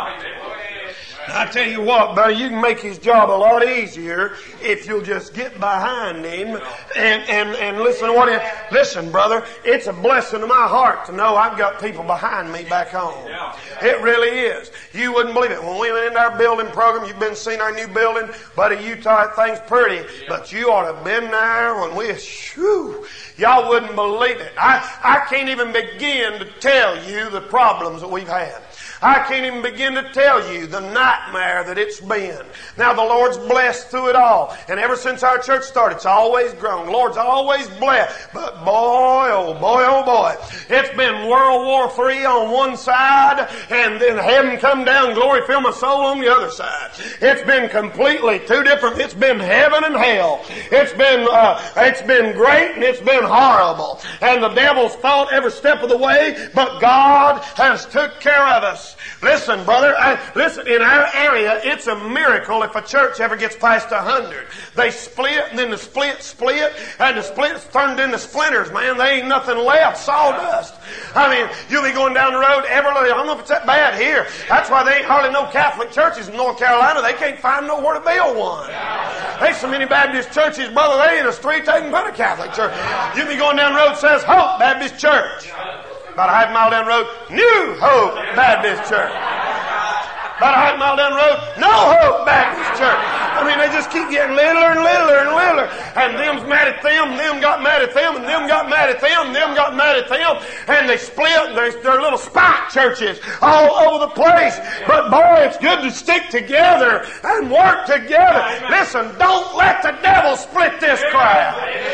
A: I tell you what, buddy, you can make his job a lot easier if you'll just get behind him and listen to what he... Listen, brother, it's a blessing to my heart to know I've got people behind me back home. It really is. You wouldn't believe it. When we went into our building program, you've been seeing our new building, buddy, Utah, that thing's pretty, but you ought to have been there when we... Whew, y'all wouldn't believe it. I can't even begin to tell you the problems that we've had. I can't even begin to tell you the nightmare that it's been. Now the Lord's blessed through it all. And ever since our church started, it's always grown. The Lord's always blessed. But boy, oh boy, oh boy. It's been World War III on one side, and then heaven come down, glory fill my soul on the other side. It's been completely two different. It's been heaven and hell. It's been great and it's been horrible. And the devil's fought every step of the way, but God has took care of us. Listen, brother, listen, in our area, it's a miracle if a church ever gets past 100. They split, and then the split, and the split's turned into splinters, man. There ain't nothing left, sawdust. I mean, you'll be going down the road, I don't know if it's that bad here. That's why there ain't hardly no Catholic churches in North Carolina. They can't find nowhere to build one. There's so many Baptist churches, brother, they in a street, they can put a Catholic church. You'll be going down the road, says Hope Baptist Church. About a half mile down the road, New Hope Baptist Church. About a half mile down the road, No Hope Baptist Church. I mean, they just keep getting littler and littler and littler. And them's mad at them, and them got mad at them, and them got mad at them, and them got mad at them. And they split, and they're little spot churches all over the place. But boy, it's good to stick together and work together. Listen, don't let the devil split this crowd.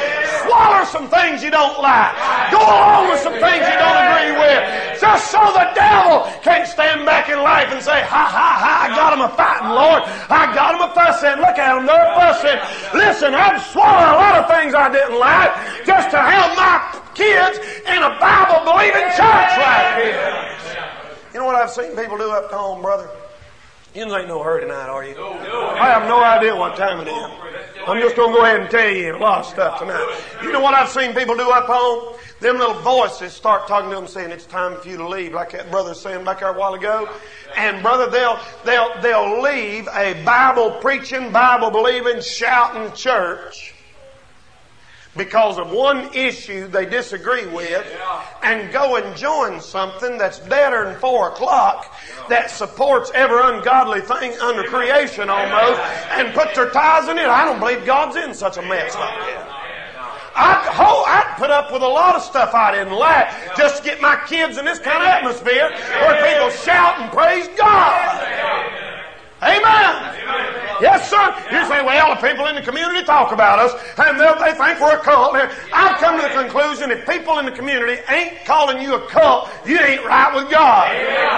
A: Swallow some things you don't like. Go along with some things you don't agree with. Just so the devil can't stand back in life and say, ha, ha, ha, I got them a fighting, Lord. I got them a fussing. Look at them, they're fussing. Listen, I'd swallow a lot of things I didn't like just to have my kids in a Bible-believing church right here. You know what I've seen people do up home, brother? You ain't no hurry tonight, are you? I have no idea what time it is. I'm just going to go ahead and tell you a lot of stuff tonight. You know what I've seen people do up home? Them little voices start talking to them saying, it's time for you to leave, like that brother was saying back there a while ago. And brother, they'll leave a Bible preaching, Bible believing, shouting church because of one issue they disagree with, and go and join something that's deader than 4 o'clock that supports every ungodly thing under creation almost, and put their tithes in it. I don't believe God's in such a mess like that. I'd put up with a lot of stuff I didn't like just to get my kids in this kind of atmosphere where people shout and praise God. Amen. Yes, sir. You say, well, the people in the community talk about us and they think we're a cult. I've come to the conclusion if people in the community ain't calling you a cult, you ain't right with God.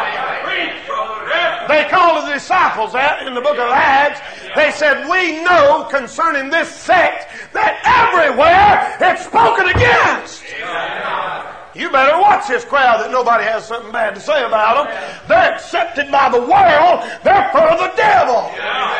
A: They called the disciples that in the book of Acts. They said, we know concerning this sect that everywhere it's spoken against. You better watch this crowd that nobody has something bad to say about them. They're accepted by the world. They're full of the devil.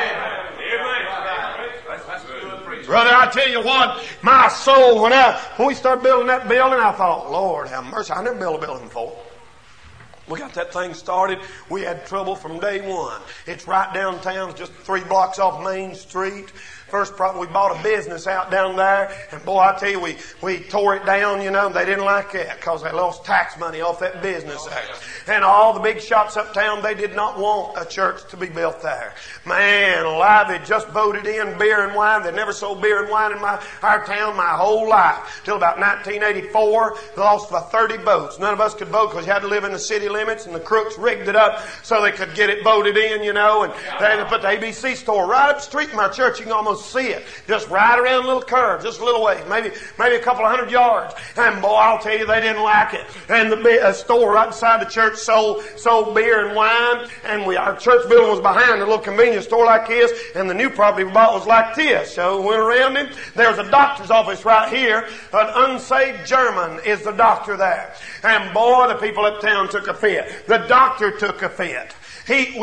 A: Brother, I tell you what, my soul, when we started building that building, I thought, Lord have mercy, I never built a building before. We got that thing started. We had trouble from day one. It's right downtown, just 3 blocks off Main Street. First problem, we bought a business out down there, and boy, I tell you, we tore it down, you know. They didn't like that because they lost tax money off that business there. And all the big shops uptown, they did not want a church to be built there. Man, alive, they just voted in beer and wine. They never sold beer and wine in our town my whole life. Till about 1984, they lost about 30 votes. None of us could vote because you had to live in the city limits, and the crooks rigged it up so they could get it voted in, you know. And they put the ABC store right up the street from our church. You can almost see it. Just right around a little curve, just a little way, maybe a couple of 100 yards. And boy, I'll tell you, they didn't like it. And the store right beside the church sold beer and wine. And our church building was behind a little convenience store like this. And the new property we bought was like this. So we went around it. There's a doctor's office right here. An unsaved German is the doctor there. And boy, the people uptown took a fit. The doctor took a fit. He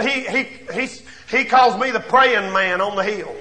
A: calls me the praying man on the hill.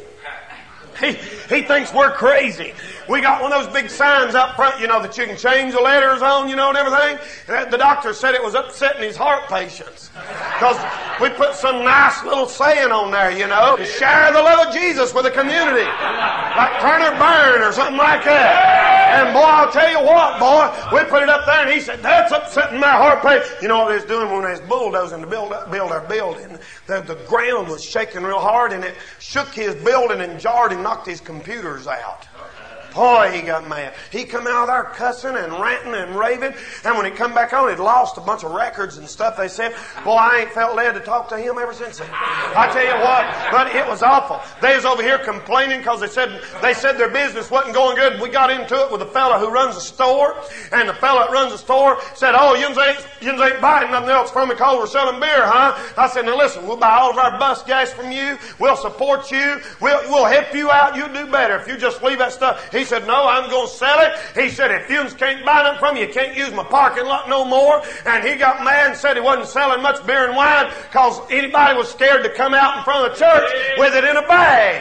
A: He thinks we're crazy. We got one of those big signs up front, you know, that you can change the letters on, you know, and everything. The doctor said it was upsetting his heart patients. Because we put some nice little saying on there, you know, to share the love of Jesus with the community. Like turn or burn or something like that. And boy, I'll tell you what, boy, we put it up there and he said, that's upsetting my heart patients. You know what they was doing when they was bulldozing to build our building? The ground was shaking real hard and it shook his building and jarred and knocked his computers out. Boy, he got mad. He come out there cussing and ranting and raving. And when he come back on, he'd lost a bunch of records and stuff. They said, boy, I ain't felt led to talk to him ever since then. I tell you what, but it was awful. They was over here complaining because they said their business wasn't going good. We got into it with a fella who runs a store. And the fella that runs the store said, oh, yins ain't buying nothing else from me because we're selling beer, huh? I said, now listen, we'll buy all of our bus gas from you. We'll support you. We'll help you out. You'll do better if you just leave that stuff. He said, no, I'm going to sell it. He said, if you can't buy nothing from you, you can't use my parking lot no more. And he got mad and said he wasn't selling much beer and wine because anybody was scared to come out in front of the church with it in a bag.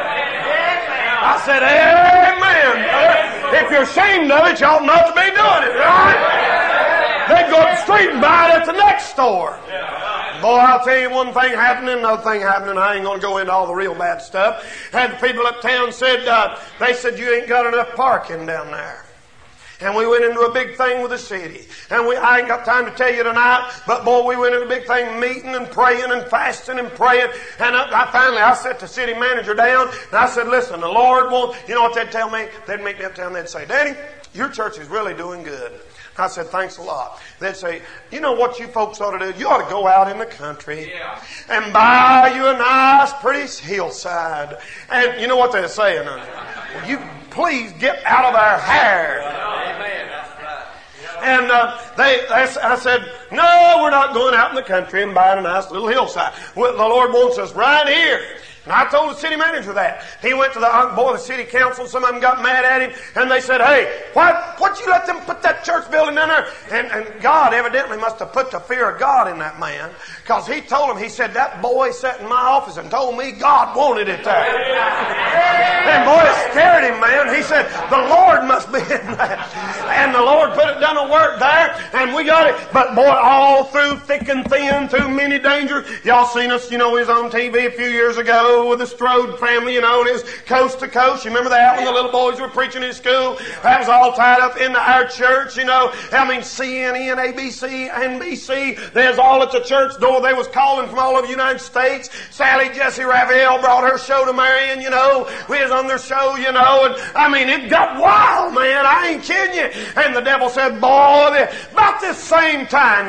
A: I said, amen. If you're ashamed of it, you ought not to be doing it, right? They'd go up the street and buy it at the next store. Boy, I'll tell you one thing happening, another thing happening. I ain't going to go into all the real bad stuff. And the people uptown said, they said, you ain't got enough parking down there. And we went into a big thing with the city. And I ain't got time to tell you tonight, but boy, we went into a big thing meeting and praying and fasting and praying. And I sat the city manager down and I said, listen, the Lord won't, you know what they'd tell me? They'd meet me uptown, they'd say, Danny, your church is really doing good. I said, thanks a lot. They'd say, you know what you folks ought to do? You ought to go out in the country and buy you a nice, pretty hillside. And you know what they're saying? Well, please get out of our hair.
E: Amen.
A: And I said, no, we're not going out in the country and buying a nice little hillside. Well, the Lord wants us right here. And I told the city manager that. He went to the city council. Some of them got mad at him. And they said, hey, why'd you let them put that church building in there? And God evidently must have put the fear of God in that man. Because he told him, he said, that boy sat in my office and told me God wanted it there. And boy, it scared him, man. He said, the Lord must be in that. And the Lord done a work there. And we got it. But boy, all through thick and thin, through many dangers. Y'all seen us, we was on TV a few years ago with the Strode family, and it was Coast to Coast. You remember that when the little boys were preaching in school? That was all tied up into our church, CNN, ABC, NBC. There's all at the church door. They was calling from all over the United States. Sally Jesse Raphael brought her show to Marion, We was on their show, and it got wild, man. I ain't kidding you. And the devil said, boy, about this same time,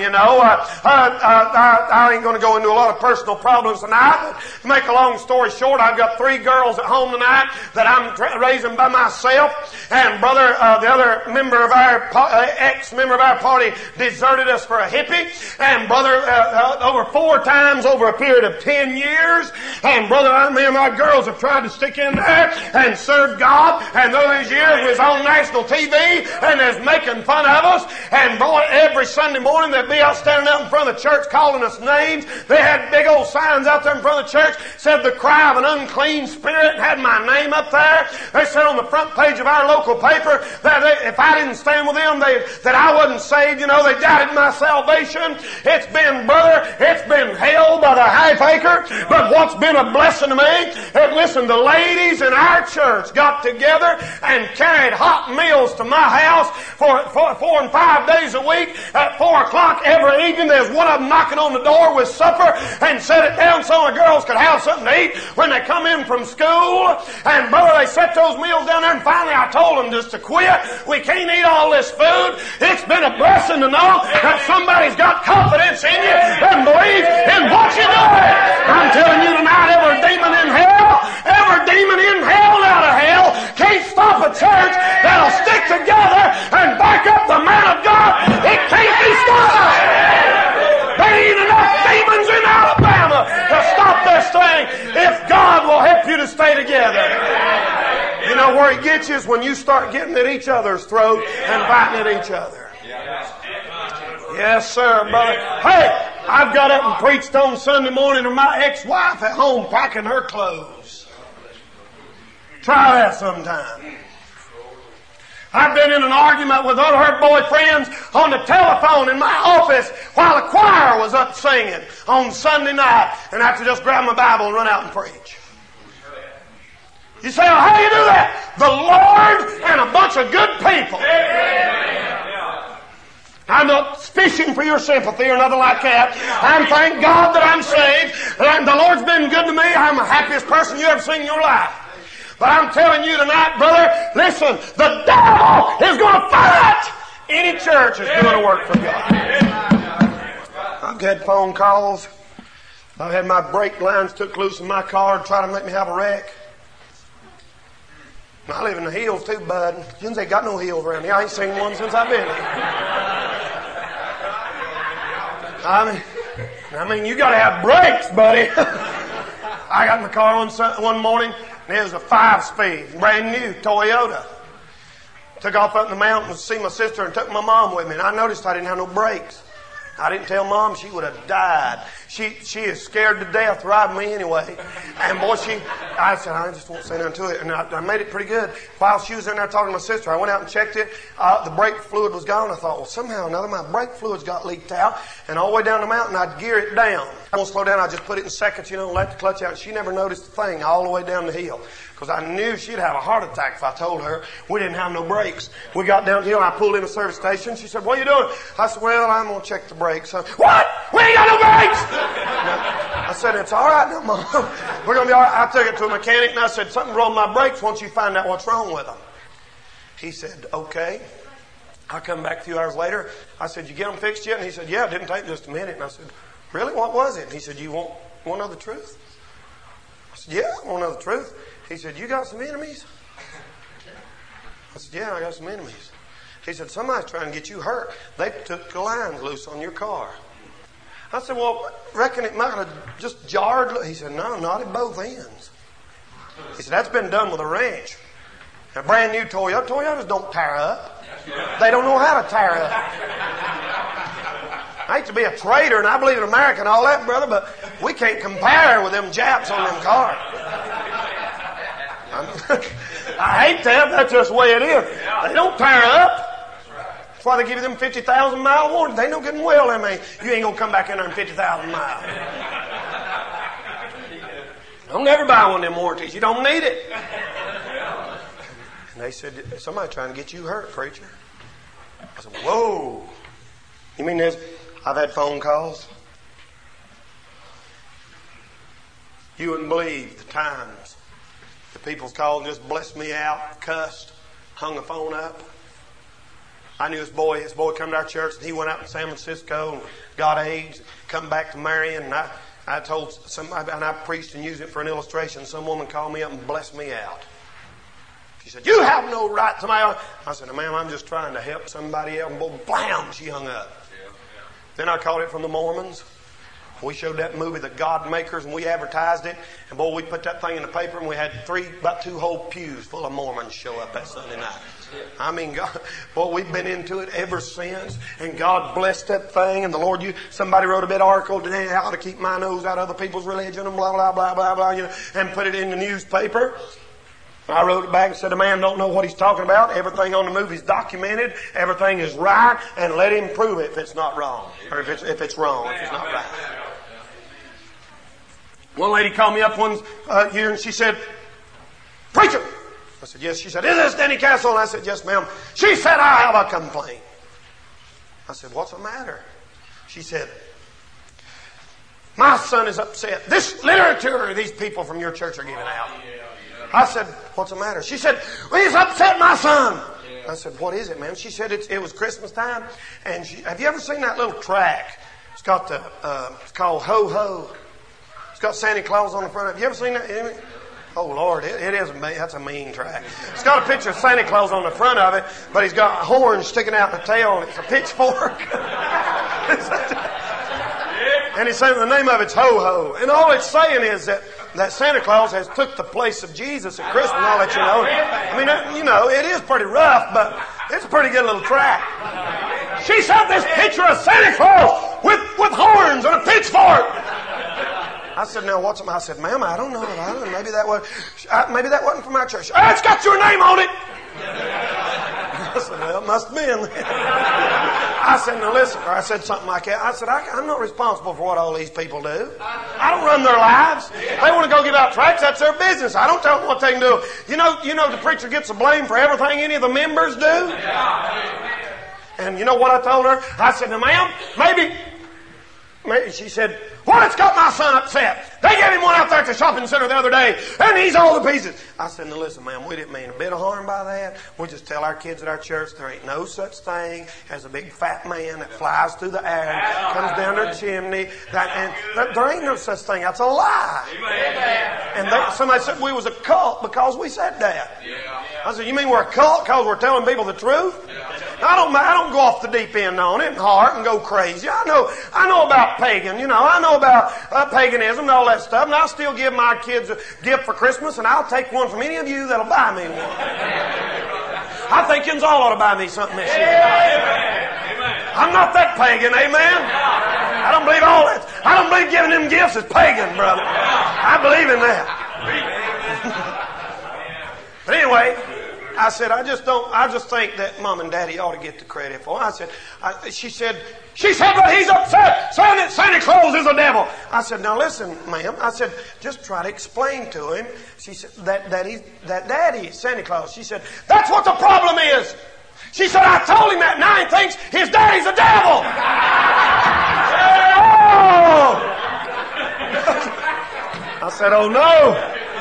A: I ain't going to go into a lot of personal problems tonight, but to make a long story short, I've got 3 girls at home tonight that I'm raising by myself. And brother, the other member of our ex-member of our party deserted us for a hippie. And brother, over 4 times over a period of 10 years. And brother, me and my girls have tried to stick in there and serve God. And those years was on national TV and is making fun of us. And boy, every Sunday morning they'd be out standing out in front of the church calling us names. They had big old signs out there in front of the church, said the cry of an unclean spirit, and had my name up there. They said on the front page of our local paper that if I didn't stand with them, that I wasn't saved. They doubted my salvation. It's been hell by the half acre. But what's been a blessing to me, listen, the ladies in our church got together and carried hot meals to my house for 4 and 5 days a week. At 4 o'clock every evening, there's one of them knocking on the door with supper and set it down so the girls could have something to eat when they come in from school. And brother, they set those meals down there, and finally I told them just to quit. We can't eat all this food. It's been a blessing to know that somebody's got confidence in you and believe in what you're doing. I'm telling you tonight, every demon in hell out of hell can't stop a church that'll stick together and back up the man of God. It can't be stopped. There ain't enough demons in Alabama to stop this thing if God will help you to stay together. You know where He gets you is when you start getting at each other's throat and biting at each other. Yes, sir, brother. Hey, I've got up and preached on Sunday morning to my ex-wife at home packing her clothes. Try that sometime. I've been in an argument with one of her boyfriends on the telephone in my office while the choir was up singing on Sunday night, and I had to just grab my Bible and run out and preach. You say, well, how do you do that? The Lord and a bunch of good people. I'm not fishing for your sympathy or nothing like that. I'm thank God that I'm saved. And the Lord's been good to me. I'm the happiest person you ever seen in your life. But I'm telling you tonight, brother, listen, the devil is going to fight any church that's doing a work for God. I've had phone calls. I've had my brake lines took loose in my car and tried to make me have a wreck. I live in the hills too, bud. You ain't got no hills around here. I ain't seen one since I've been here. I mean, you got to have brakes, buddy. I got in the car one morning, and it was a 5-speed, brand new Toyota. Took off up in the mountains to see my sister and took my mom with me. And I noticed I didn't have no brakes. I didn't tell Mom, she would have died. She is scared to death riding me anyway. And boy, I said, I just won't say nothing to it. And I made it pretty good. While she was in there talking to my sister, I went out and checked it. The brake fluid was gone. I thought, well, somehow or another, my brake fluids got leaked out. And all the way down the mountain, I'd gear it down. I won't slow down. I just put it in seconds, let the clutch out. And she never noticed a thing all the way down the hill. Because I knew she'd have a heart attack if I told her we didn't have no brakes. We got down the hill and I pulled in a service station. She said, what are you doing? I said, well, I'm going to check the brakes. What? We ain't got no brakes! No. I said, it's all right now, Mom. We're going to be all right. I took it to a mechanic and I said, something's wrong with my brakes. Why don't you find out what's wrong with them? He said, okay. I come back a few hours later. I said, you get them fixed yet? And he said, yeah, it didn't take just a minute. And I said, really? What was it? And he said, you want to know the truth? I said, yeah, I want to know the truth. He said, you got some enemies? I said, yeah, I got some enemies. He said, somebody's trying to get you hurt. They took the lines loose on your car. I said, well, reckon it might have just jarred. He said, no, not at both ends. He said, that's been done with a wrench. A brand new Toyotas don't tear up. They don't know how to tear up. I hate to be a traitor, and I believe in America and all that, brother, but we can't compare with them Japs on them cars. I hate that. That's just the way it is. They don't tear up. That's why they give you them 50,000-mile warning. They know good and well, I mean, you ain't going to come back in there in 50,000 miles. Don't ever buy one of them warranties. You don't need it. And they said, somebody trying to get you hurt, preacher. I said, whoa. You mean this? I've had phone calls. You wouldn't believe the times the people's called and just blessed me out, cussed, hung the phone up. I knew his boy come to our church, and he went out in San Francisco and got AIDS, come back to Marion, and I told somebody, and I preached and used it for an illustration. Some woman called me up and blessed me out. She said, you have no right to my... I said, ma'am, I'm just trying to help somebody else. And boy, blam, she hung up. Then I called it from the Mormons. We showed that movie, The God Makers, and we advertised it. And boy, we put that thing in the paper, and we had about 2 whole pews full of Mormons show up that Sunday night. I mean, God, boy, we've been into it ever since. And God blessed that thing. And the Lord, somebody wrote a bit article today how to keep my nose out of other people's religion and blah, blah, blah, blah, blah, and put it in the newspaper. I wrote it back and said, the man don't know what he's talking about. Everything on the movie is documented. Everything is right. And let him prove it if it's not wrong. Or if it's wrong, if it's not right. One lady called me up one year and she said, preacher! I said, yes. She said, is this Denny Castle? And I said, yes, ma'am. She said, I have a complaint. I said, what's the matter? She said, my son is upset. This literature these people from your church are giving out. I said, what's the matter? She said, well, he's upset my son. I said, what is it, ma'am? She said, it was Christmas time. And have you ever seen that little track? It's got it's called Ho Ho. It's got Santa Claus on the front of it. Have you ever seen that? Oh, Lord, it is that's a mean track. It's got a picture of Santa Claus on the front of it, but he's got horns sticking out in the tail, and it's a pitchfork. And he's saying the name of it's Ho Ho. And all it's saying is that Santa Claus has took the place of Jesus at Christmas. I'll let you know. I mean, it is pretty rough, but it's a pretty good little track. She sent this picture of Santa Claus with horns and a pitchfork. I said, now what's it? I said, ma'am, I don't know. Maybe that wasn't from our church. Oh, it's got your name on it. I said, well, it must have been. I said, now listen, or I said something like that. I said, I'm not responsible for what all these people do. I don't run their lives. They want to go give out tracts, that's their business. I don't tell them what they can do. You know the preacher gets the blame for everything any of the members do? And you know what I told her? I said, now ma'am, maybe she said, well, it's got my son upset. They gave him one out there at the shopping center the other day, and he's all to pieces. I said, now listen, ma'am, we didn't mean a bit of harm by that. We just tell our kids at our church there ain't no such thing as a big fat man that flies through the air and comes down their chimney. There ain't no such thing. That's a lie. And somebody said we was a cult because we said that. I said, you mean we're a cult because we're telling people the truth? I don't go off the deep end on it and heart and go crazy. I know about pagan, I know about paganism and all that stuff, and I'll still give my kids a gift for Christmas, and I'll take one from any of you that'll buy me one. I think you all ought to buy me something this year. I'm not that pagan, amen? I don't believe all that. I don't believe giving them gifts is pagan, brother. I believe in that. But anyway, I said, I just think that Mom and Daddy ought to get the credit for it. She said, but he's upset saying that Santa Claus is a devil. I said, now listen, ma'am. I said, just try to explain to him. She said, that Daddy is Santa Claus. She said, that's what the problem is. She said, I told him that, now he thinks his daddy's a devil. I said, oh no.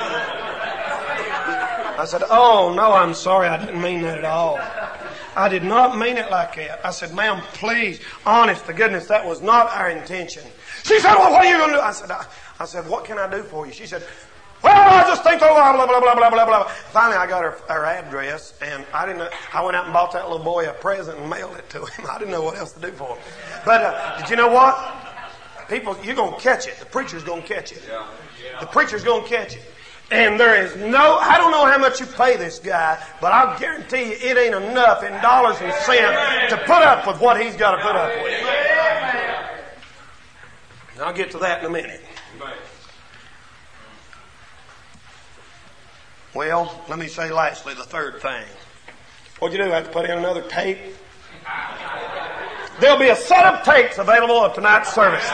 A: I said, oh, no, I'm sorry. I didn't mean that at all. I did not mean it like that. I said, ma'am, please, honest to goodness, that was not our intention. She said, well, what are you going to do? I said, what can I do for you? She said, Well, I just think, blah, blah, blah, blah, blah, blah, blah. Finally, I got her address, and I went out and bought that little boy a present and mailed it to him. I didn't know what else to do for him. But did you know what? People, you're going to catch it. The preacher's going to catch it. The preacher's going to catch it. And there is I don't know how much you pay this guy, but I'll guarantee you it ain't enough in dollars and cents to put up with what he's got to put up with. And I'll get to that in a minute. Well, let me say lastly the third thing. What'd you do? I have to put in another tape? There'll be a set of tapes available of tonight's service.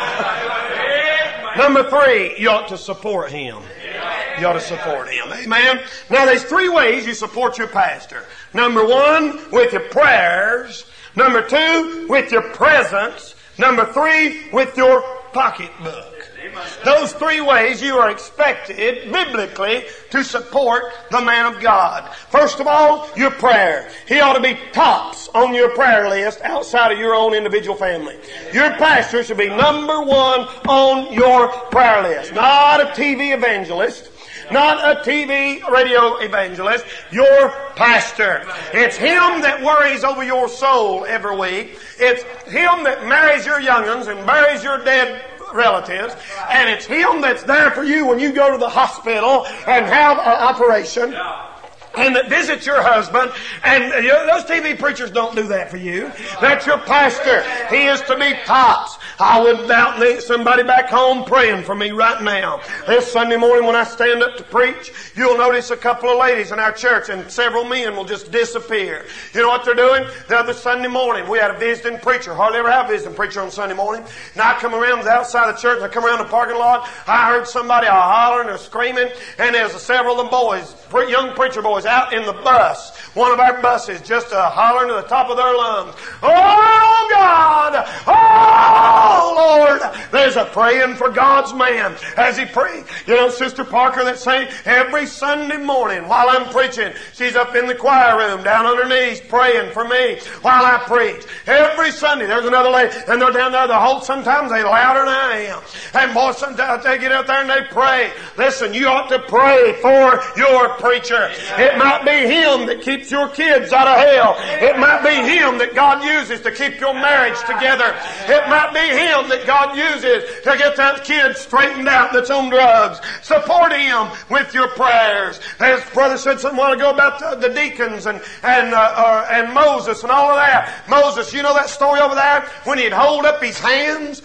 A: Number 3, you ought to support him. You ought to support him. Amen. Now there's 3 ways you support your pastor. Number 1, with your prayers. Number 2, with your presence. Number 3, with your pocketbook. Those 3 ways you are expected, biblically, to support the man of God. First of all, your prayer. He ought to be tops on your prayer list outside of your own individual family. Your pastor should be number 1 on your prayer list. Not a TV evangelist. Not a TV radio evangelist. Your pastor. It's him that worries over your soul every week. It's him that marries your young'uns and buries your dead relatives. And it's him that's there for you when you go to the hospital and have an operation. And that visits your husband. And those TV preachers don't do that for you. That's your pastor. He is to be tops. I wouldn't doubt somebody back home praying for me right now. This Sunday morning when I stand up to preach, you'll notice a couple of ladies in our church and several men will just disappear. You know what they're doing? The other Sunday morning, we had a visiting preacher. Hardly ever have a visiting preacher on Sunday morning. And I come around the outside of the church, I come around the parking lot, I heard somebody hollering or screaming, and there's several of the boys, young preacher boys, out in the bus. One of our buses just hollering to the top of their lungs. Oh God! Oh Lord! There's a praying for God's man as he prays. You know, Sister Parker that sang every Sunday morning while I'm preaching, she's up in the choir room down on her knees praying for me while I preach. Every Sunday there's another lady and they're down there sometimes they louder than I am. And boy, sometimes they get out there and they pray. Listen, you ought to pray for your preacher. It might be him that keeps your kids out of hell. It might be him that God uses to keep your marriage together. It might be him that God uses to get that kid straightened out that's on drugs. Support him with your prayers. As Brother said some while ago about the deacons and Moses and all of that. Moses, you know that story over there? When he'd hold up his hands,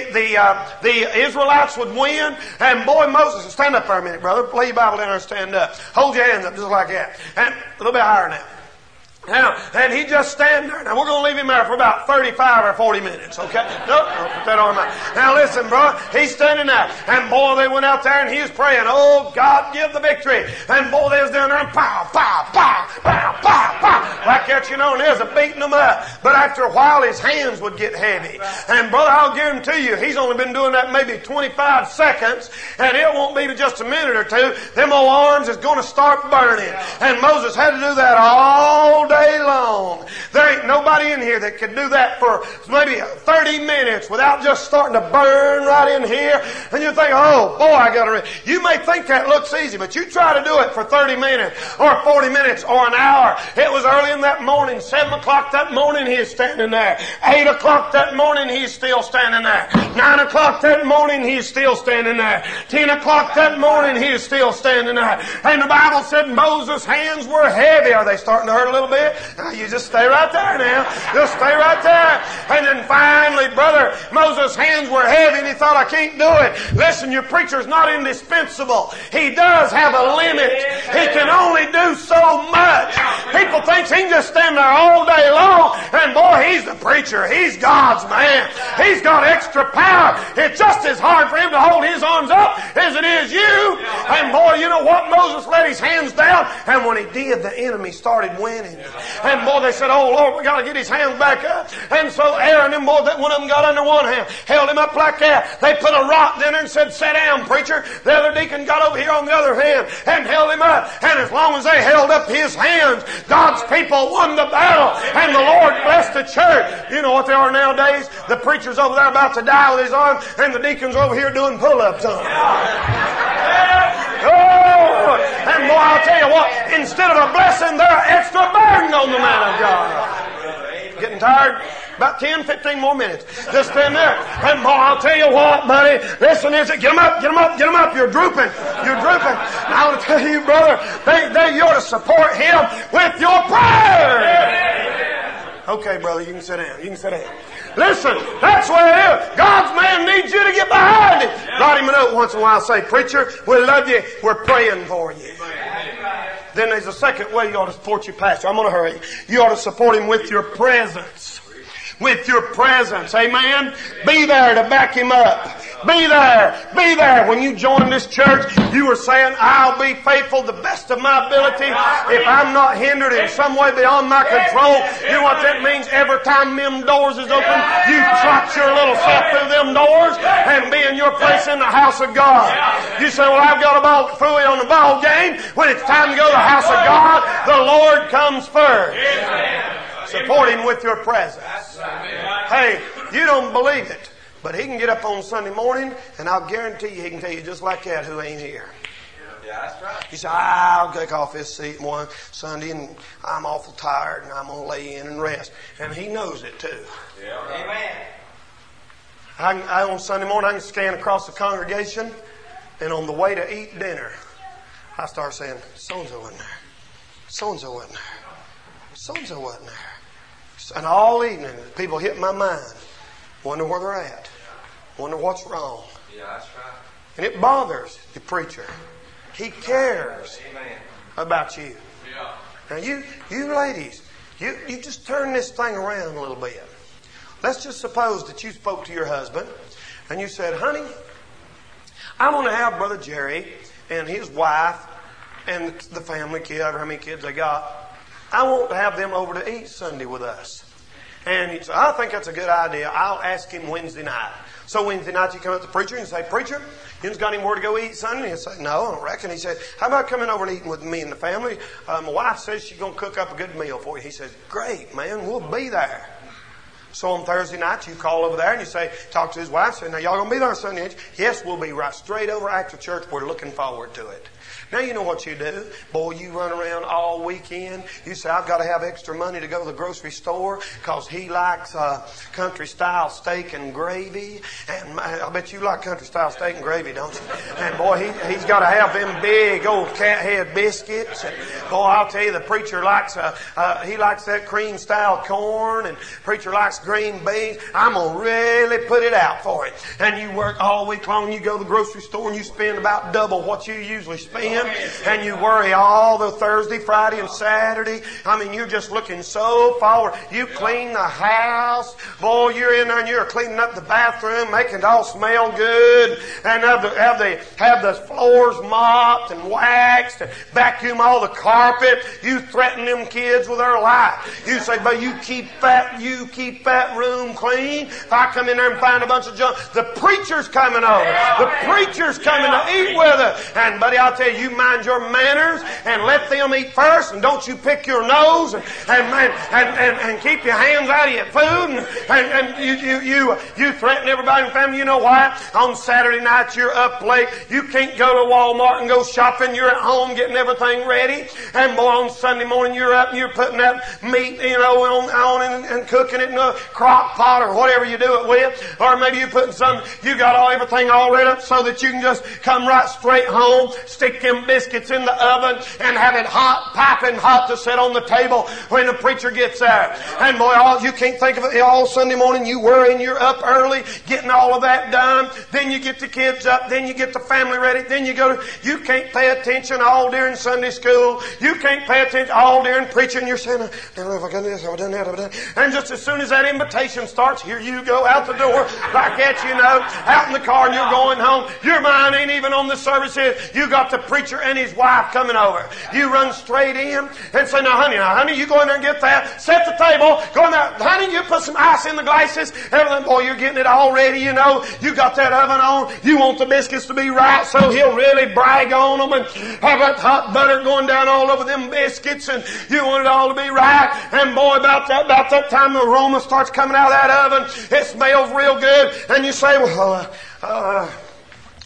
A: the Israelites would win. And boy, Moses, stand up for a minute, brother. Lay your Bible down there and stand up. Hold your hands up just like that. And a little bit higher now. Now, and he just stand there. Now, we're going to leave him there for about 35 or 40 minutes, okay? Nope, I'll put that on my... Now, listen, bro, he's standing there. And boy, they went out there and he was praying, oh, God, give the victory. And boy, they was down there and pow, pow, pow, pow, pow, pow. Like that, you know, and there's a beating them up. But after a while, his hands would get heavy. And brother, I'll guarantee you, he's only been doing that maybe 25 seconds. And it won't be just a minute or two. Them old arms is going to start burning. And Moses had to do that all day long. There ain't nobody in here that could do that for maybe 30 minutes without just starting to burn right in here. And you think, oh boy, I got to... You may think that looks easy, but you try to do it for 30 minutes or 40 minutes or an hour. It was early in that morning, 7 o'clock that morning, he's standing there. 8 o'clock that morning, he's still standing there. 9 o'clock that morning, he's still standing there. 10 o'clock that morning, he's still standing there. And the Bible said Moses' hands were heavy. Are they starting to hurt a little bit? Now, you just stay right there now. Just stay right there. And then finally, brother, Moses' hands were heavy and he thought, I can't do it. Listen, your preacher's not indispensable. He does have a limit. He can only do so much. People think he can just stand there all day long. And boy, he's the preacher. He's God's man. He's got extra power. It's just as hard for him to hold his arms up as it is you. And boy, you know what? Moses let his hands down. And when he did, the enemy started winning. And boy, they said, oh Lord, we got to get his hands back up. And so Aaron and boy, that one of them got under one hand, held him up like that. They put a rock in there and said, sit down, preacher. The other deacon got over here on the other hand and held him up. And as long as they held up his hands, God's people won the battle. And the Lord blessed the church. You know what they are nowadays? The preacher's over there about to die with his arm, and the deacon's over here doing pull-ups on him. Oh, instead of a blessing, they're an extra burden on the man of God. Getting tired? About 10, 15 more minutes. Just stand there. And boy, I'll tell you what, buddy. Listen, get them up, get them up, get them up. You're drooping. You're drooping. And I want to tell you, brother, you ought to support him with your prayer. Okay, brother, you can sit down. You can sit down. Listen, that's what it is. God's man needs you to get behind him. Write him a note once in a while. Say, preacher, we love you. We're praying for you. Then there's a second way you ought to support your pastor. I'm going to hurry. You ought to support him with your presence. With your presence. Amen? Be there to back him up. Be there. Be there. When you joined this church, you were saying, I'll be faithful to the best of my ability. If I'm not hindered in some way beyond my control, you know what that means? Every time them doors is open, you trot your little self through them doors and be in your place in the house of God. You say, well, I've got a ball fully on the ball game. When it's time to go to the house of God, the Lord comes first. Support him with your presence. Hey, you don't believe it, but he can get up on Sunday morning, and I'll guarantee you he can tell you just like that who ain't here.
F: Yeah, that's right.
A: He said, I'll take off this seat one Sunday, and I'm awful tired, and I'm going to lay in and rest. And he knows it too.
F: Yeah.
A: Amen. On Sunday morning, I can scan across the congregation, and on the way to eat dinner, I start saying, so-and-so wasn't there. So-and-so wasn't there. So-and-so wasn't there. And all evening, people hit my mind. Wonder where they're at. Wonder what's wrong.
F: Yeah, that's right.
A: And it bothers the preacher. He cares about you. Now you ladies, you just turn this thing around a little bit. Let's just suppose that you spoke to your husband and you said, honey, I want to have Brother Jerry and his wife and the family, however many kids they got. I want to have them over to eat Sunday with us. And he said, I think that's a good idea. I'll ask him Wednesday night. So Wednesday night you come up to the preacher and say, preacher, you've got anywhere to go eat Sunday? He'll say, no, I don't reckon. He said, how about coming over and eating with me and the family? My wife says she's going to cook up a good meal for you. He says, great, man, we'll be there. So on Thursday night, you call over there and you say, talk to his wife, say, now y'all going to be there Sunday, ain't you? Yes, we'll be right straight over after church. We're looking forward to it. Now you know what you do. Boy, you run around all weekend. You say, I've got to have extra money to go to the grocery store because he likes country-style steak and gravy. And I bet you like country-style steak and gravy, don't you? And boy, he's got to have them big old cat head biscuits. And boy, I'll tell you, the preacher likes he likes that cream-style corn, and preacher likes green beans. I'm going to really put it out for it. And you work all week long. You go to the grocery store and you spend about double what you usually spend. And you worry all the Thursday, Friday, and Saturday. I mean, you're just looking so forward. You clean the house. Boy, you're in there and you're cleaning up the bathroom, making it all smell good. And have the floors mopped and waxed and vacuum all the carpet. You threaten them kids with their life. You say, but you keep that room clean. If I come in there and find a bunch of junk, the preacher's coming over. The preacher's coming to eat with us. And buddy, I'll tell you, mind your manners and let them eat first, and don't you pick your nose and keep your hands out of your food and you threaten everybody in the family. You know why? On Saturday night you're up late. You can't go to Walmart and go shopping. You're at home getting everything ready. And boy, on Sunday morning you're up and you're putting that meat, on and cooking it in a crock pot or whatever you do it with. Or maybe you're putting you got everything all ready up so that you can just come right straight home, stick them biscuits in the oven and have it hot, piping hot to sit on the table when the preacher gets there. And boy, you can't think of it all Sunday morning. You worrying, you're up early, getting all of that done. Then you get the kids up, then you get the family ready, then you can't pay attention all during Sunday school. You can't pay attention all during preaching. You're saying, have I done this, have I done that, have I done that? And just as soon as that invitation starts, here you go out the door, like that, out in the car and you're going home. Your mind ain't even on the services. You got the preacher and his wife coming over. You run straight in and say, now honey, you go in there and get that. Set the table. Go in there. Honey, you put some ice in the glasses. Everything. Boy, you're getting it all ready, You got that oven on. You want the biscuits to be right, so he'll really brag on them and have that hot butter going down all over them biscuits, and you want it all to be right. And boy, about that time the aroma starts coming out of that oven. It smells real good. And you say, well,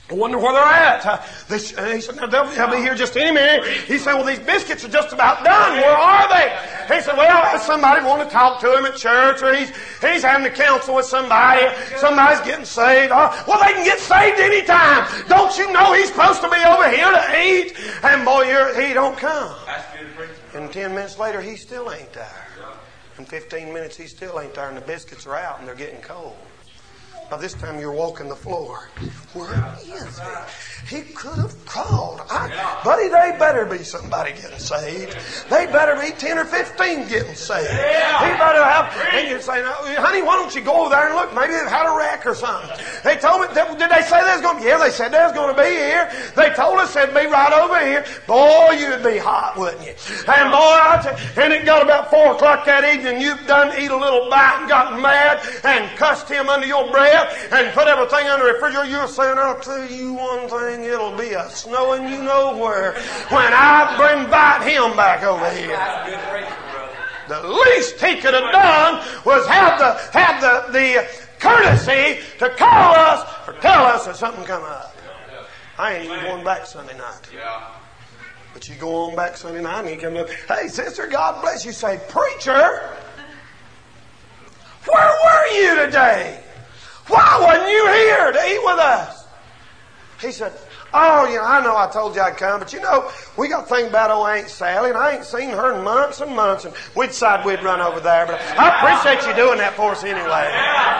A: I wonder where they're at. He said, now they'll be here just any minute. He said, well, these biscuits are just about done. Where are they? He said, well, somebody wanted to talk to him at church, or he's having a counsel with somebody. Somebody's getting saved. Well, they can get saved anytime. Don't you know he's supposed to be over here to eat? And boy, he don't come. And 10 minutes later, he still ain't there. In 15 minutes, he still ain't there, and the biscuits are out, and they're getting cold. By this time, you're walking the floor. Where is he? He could have called. Buddy, they better be somebody getting saved. They better be 10 or 15 getting saved. He better have... And you say, honey, why don't you go over there and look? Maybe they've had a wreck or something. They told me... Did they say they was going to... Yeah, they said they was going to be here. They told us they'd be right over here. Boy, you'd be hot, wouldn't you? And boy, and it got about 4 o'clock that evening. You've done eat a little bite and gotten mad and cussed him under your breath and put everything under the refrigerator. You're saying, I'll tell you one thing, it'll be a snowing you know where when I invite him back over here. The least he could have done was have the courtesy to call us or tell us that something come up. I ain't even going back Sunday night. But you go on back Sunday night and he comes up, hey sister, God bless you. Say, preacher, where were you today? Why wasn't you here to eat with us? He said, oh, I know I told you I'd come, but we got to think about old Aunt Sally, and I ain't seen her in months and months, and we decided we'd run over there, but I appreciate you doing that for us anyway.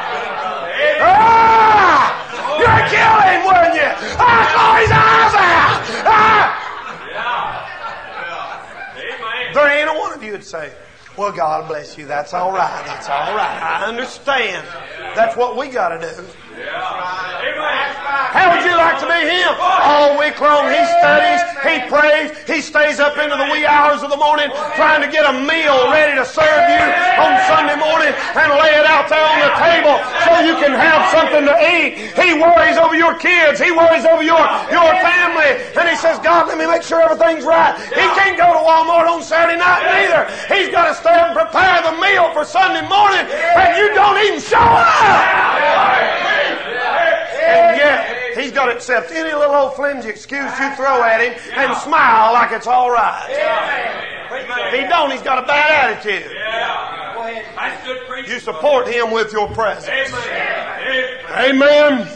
A: You'd kill him, wouldn't you? Claw his eyes out! There ain't a one of you would say, well, God bless you. That's all right. That's all right. I understand. That's what we got to do. How would you like to be him? All week long he studies, he prays, he stays up into the wee hours of the morning trying to get a meal ready to serve you on Sunday morning and lay it out there on the table so you can have something to eat. He worries over your kids. He worries over your family. And he says, God, let me make sure everything's right. He can't go to Walmart on Saturday night neither. He's got to stay up and prepare the meal for Sunday morning, and you don't even show up. And yet, he's got to accept any little old flimsy excuse you throw at him and smile like it's all right. If he don't, he's got a bad attitude. You support him with your presence. Amen.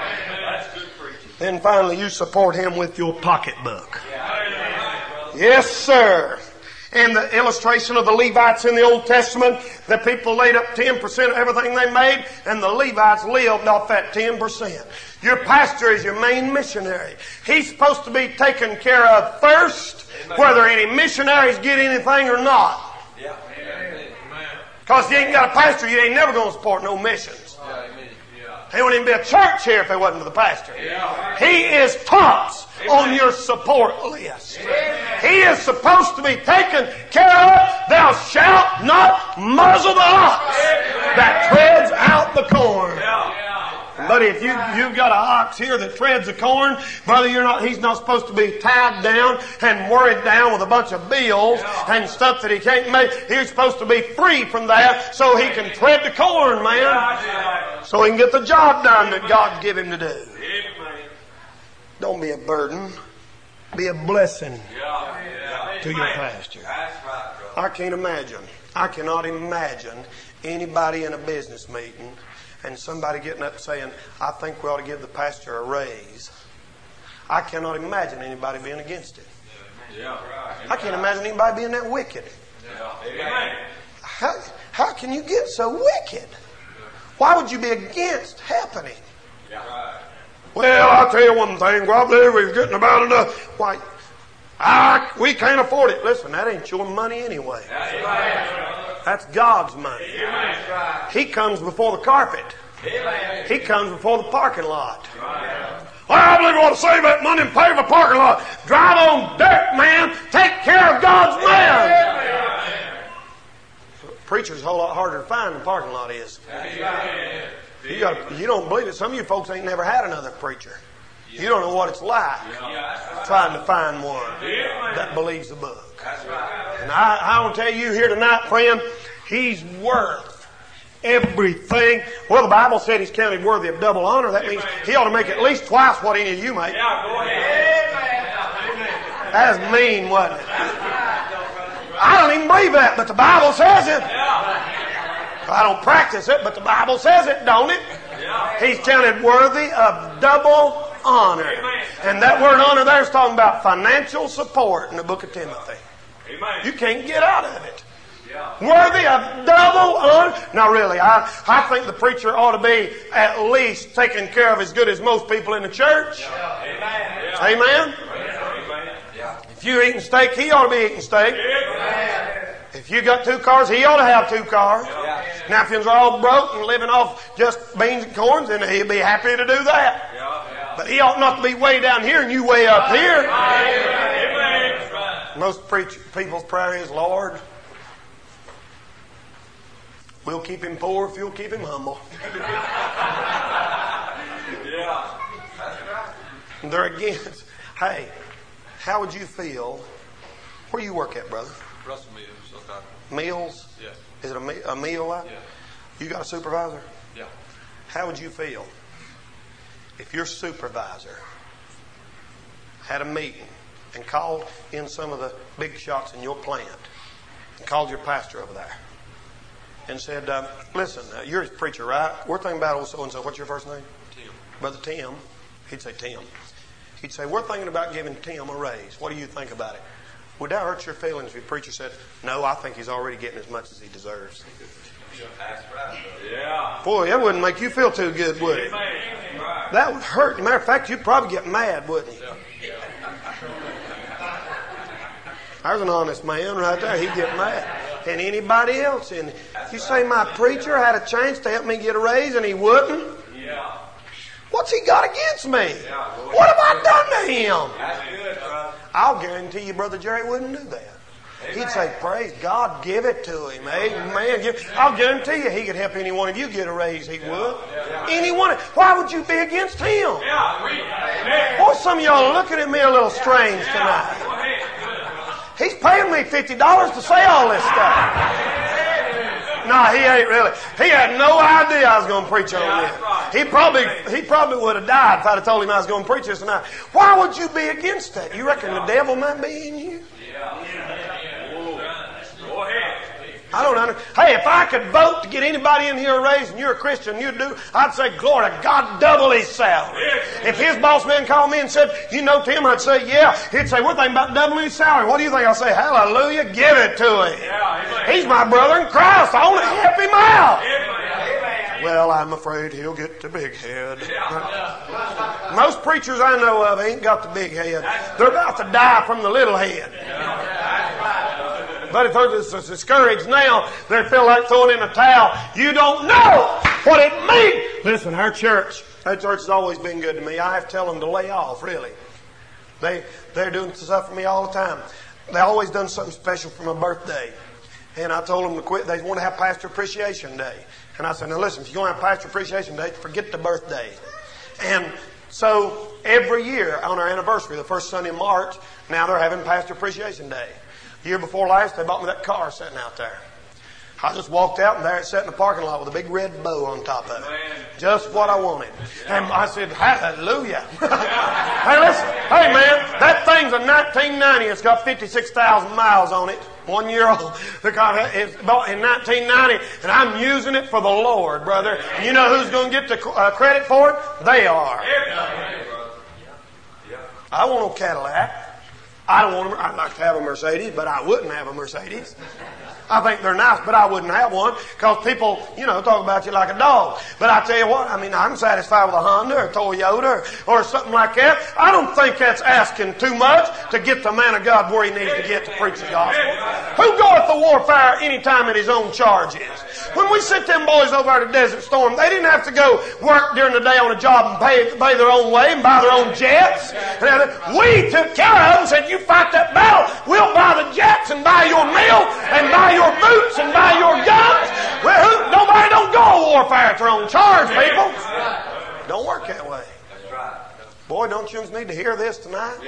A: Then finally, you support him with your pocketbook. Yes, sir. And the illustration of the Levites in the Old Testament, the people laid up 10% of everything they made, and the Levites lived off that 10%. Your pastor is your main missionary. He's supposed to be taken care of first, whether any missionaries get anything or not. Because you ain't got a pastor, you ain't never going to support no missions. There wouldn't even be a church here if they wasn't for the pastor. He is tops on your support list. He is supposed to be taken care of. Thou shalt not muzzle the ox that treads out the corn. But if you've got an ox here that treads the corn, brother, he's not supposed to be tied down and worried down with a bunch of bills and stuff that he can't make. He's supposed to be free from that so he can tread the corn, man. So he can get the job done that God give him to do. Don't be a burden. Be a blessing to your pastor. I cannot imagine anybody in a business meeting and somebody getting up saying, I think we ought to give the pastor a raise. I cannot imagine anybody being against it. I can't imagine anybody being that wicked. How can you get so wicked? Why would you be against helping him? Well, I'll tell you one thing. Well, I believe we're getting about enough. Why? We can't afford it. Listen, that ain't your money anyway. That's God's money. He comes before the carpet. He comes before the parking lot. Well, I believe we ought to save that money and pay for the parking lot. Drive on dirt, man. Take care of God's man. Preacher's a whole lot harder to find than the parking lot is. You don't believe it. Some of you folks ain't never had another preacher. You don't know what it's like trying to find one that believes the book. And I want to tell you here tonight, friend, he's worth everything. Well, the Bible said He's counted worthy of double honor. That means He ought to make at least twice what any of you make.
B: Yeah, go ahead.
A: That's mean, wasn't it? I don't even believe that, but the Bible says it. I don't practice it, but the Bible says it, don't it? He's counted worthy of double honor. And that word honor there is talking about financial support in the book of Timothy. You can't get out of it. Worthy of double honor. Now really, I think the preacher ought to be at least taken care of as good as most people in the church. Amen? If you're eating steak, he ought to be eating steak. If you got 2 cars, he ought to have 2 cars. Now if you're all broke and living off just beans and corn, then he'd be happy to do that. But he ought not to be way down here and you way up here. Most people's prayer is, Lord, we'll keep him poor if you'll keep him humble. And there again, hey, how would you feel? Where you work at, brother?
I: Russell Mills.
A: Meals?
I: Yes.
A: Is it a meal?
I: Yeah.
A: You got a supervisor?
I: Yeah.
A: How would you feel if your supervisor had a meeting and called in some of the big shots in your plant and called your pastor over there and said, listen, you're his preacher, right? We're thinking about old so-and-so. What's your first name?
I: Tim.
A: Brother Tim. He'd say, Tim. He'd say, we're thinking about giving Tim a raise. What do you think about it? Would that hurt your feelings if your preacher said, no, I think he's already getting as much as he deserves? Boy, that wouldn't make you feel too good, would it? That would hurt. As a matter of fact, you'd probably get mad, wouldn't you? There's an honest man right there. He'd get mad. And anybody else. And you say my preacher had a chance to help me get a raise and he wouldn't? What's he got against me? What have I done to him? I'll guarantee you Brother Jerry wouldn't do that. He'd say, praise God, give it to him. Amen. I'll guarantee you he could help any one of you get a raise. He would. Anyone. Why would you be against him? Boy, some of y'all are looking at me a little strange tonight. He's paying me $50 to say all this stuff. No, he ain't really. He had no idea I was going to preach on this. He probably would have died if I'd have told him I was going to preach this tonight. Why would you be against that? You reckon the devil might be in you?
B: Go ahead.
A: I don't understand. Hey, if I could vote to get anybody in here a raise and you're a Christian, I'd say, glory to God, double his salary. If his boss man called me and said, you know Tim, I'd say, yeah. He'd say, we're thinking about doubling his salary. What do you think? I'll say, hallelujah, give it to him. He's my brother in Christ. I want to help him out. Well, I'm afraid he'll get the big head. Most preachers I know of ain't got the big head. They're about to die from the little head. But if they're just discouraged now, they feel like throwing in a towel. You don't know what it means. Listen, our church has always been good to me. I have to tell them to lay off, really. They're doing stuff for me all the time. They always done something special for my birthday. And I told them to quit. They want to have Pastor Appreciation Day. And I said, now listen, if you're going to have Pastor Appreciation Day, forget the birthday. And so every year on our anniversary, the first Sunday in March, now they're having Pastor Appreciation Day. The year before last, they bought me that car sitting out there. I just walked out and there it sat in the parking lot with a big red bow on top of it. Just what I wanted. And I said, hallelujah. Hey, listen. Hey, man, that thing's a 1990. It's got 56,000 miles on it. 1 year old. It's bought in 1990, and I'm using it for the Lord, brother. And you know who's going to get the credit for it? They are. I want no Cadillac. I don't want them. I'd like to have a Mercedes, but I wouldn't have a Mercedes. I think they're nice, but I wouldn't have one because people, talk about you like a dog. But I tell you what, I'm satisfied with a Honda or a Toyota or something like that. I don't think that's asking too much to get the man of God where he needs to get to preach the gospel. Who goeth to warfare any time at his own charges? When we sent them boys over at the Desert Storm, they didn't have to go work during the day on a job and pay their own way and buy their own jets. We took care of them and said, you fight that battle, we'll buy the jets and buy your meal and buy your boots and buy your guns. Well, nobody don't go to warfare at their own charge, people. Don't work that way. Boy, don't you need to hear this tonight?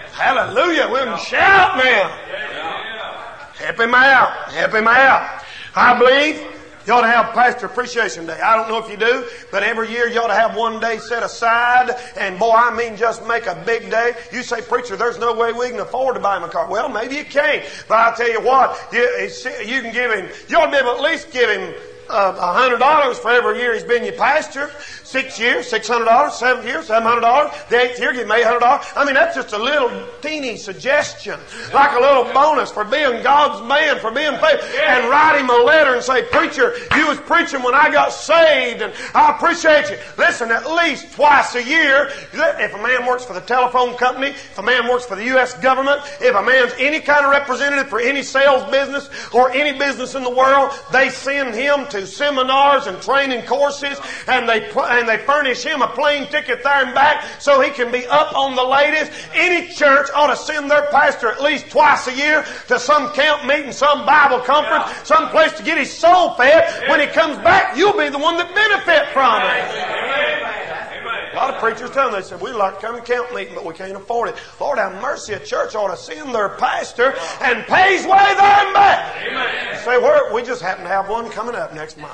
A: Hallelujah. We'll shout now. Help him out. Help him out. I believe you ought to have Pastor Appreciation Day. I don't know if you do, but every year you ought to have one day set aside. And boy, I mean just make a big day. You say, preacher, there's no way we can afford to buy him a car. Well, maybe you can't. But I'll tell you what, you can give him, you ought to be able to at least give him $100 for every year he's been your pastor. 6 years, $600. 7 years, $700. The 8th year, give him $800. I mean, that's just a little teeny suggestion, like a little bonus for being God's man, for being faithful. And write him a letter and say, preacher, you was preaching when I got saved, and I appreciate you. Listen, at least twice a year, if a man works for the telephone company, if a man works for the U.S. government, if a man's any kind of representative for any sales business or any business in the world, they send him to seminars and training courses, and they furnish him a plane ticket there and back so he can be up on the latest. Any church ought to send their pastor at least twice a year to some camp meeting, some Bible conference, some place to get his soul fed. When he comes back, you'll be the one that benefit from it. A lot of preachers tell them, they said, we'd like to come to camp meeting, but we can't afford it. Lord have mercy, a church ought to send their pastor and pay his way there and back. Amen. You say, we just happen to have one coming up next month.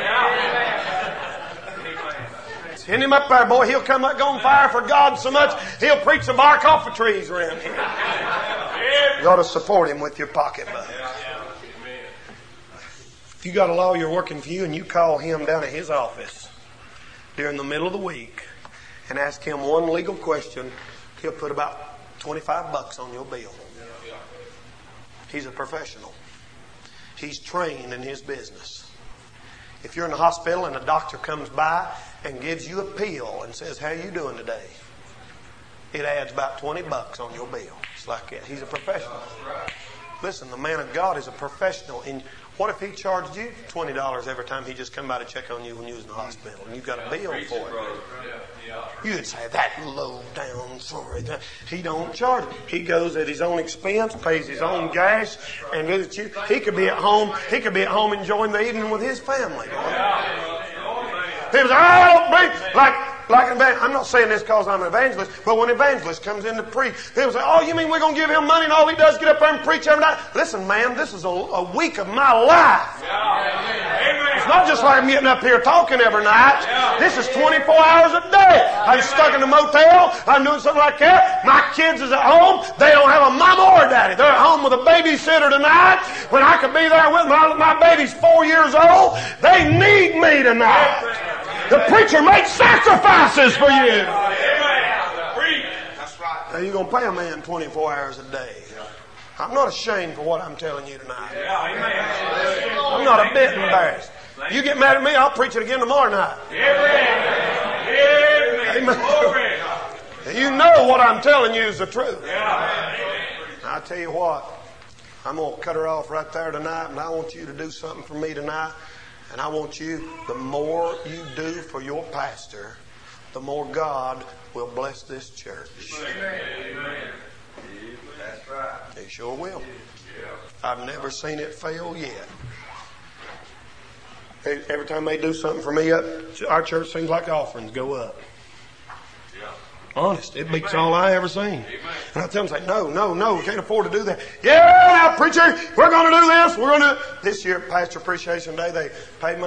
A: Send him up there, boy. He'll come up on fire for God so much, he'll preach the bark off the trees around here. You ought to support him with your pocketbook. If you got a lawyer working for you and you call him down at his office during the middle of the week and ask him one legal question, he'll put about $25 on your bill. He's a professional. He's trained in his business. If you're in the hospital and a doctor comes by and gives you a pill and says, how you doing today? It adds about $20 on your bill. It's like that. He's a professional. Listen, the man of God is a professional. And what if he charged you $20 every time he just come by to check on you when you was in the hospital and you got a bill for it? You'd say, that low down sorry. He don't charge. He goes at his own expense, pays his own gas, and visits you. He could be at home. He could be at home enjoying the evening with his family. He was, like an evangelist. I'm not saying this because I'm an evangelist, but when an evangelist comes in to preach, people say, oh, you mean we're going to give him money and all he does is get up there and preach every night? Listen, man, this is a week of my life. It's not just like I'm getting up here talking every night. This is 24 hours a day. I'm stuck in a motel. I'm doing something like that. My kids is at home. They don't have a mama or a daddy. They're at home with a babysitter tonight when I could be there with my baby's 4 years old. They need me tonight. The preacher makes sacrifices for you. That's right. Now you're going to pay a man 24 hours a day. I'm not ashamed for what I'm telling you tonight. I'm not a bit embarrassed. You get mad at me, I'll preach it again tomorrow night. Amen. You know what I'm telling you is the truth. I tell you what, I'm going to cut her off right there tonight, and I want you to do something for me tonight. And I want you, the more you do for your pastor, the more God will bless this church. Amen. That's right. He sure will. I've never seen it fail yet. Every time they do something for me, our church seems like the offerings go up. Honest, it beats all I ever seen. And I tell them, say, no, we can't afford to do that. Yeah, now, preacher, we're going to do this. We're going to. This year, Pastor Appreciation Day, they paid my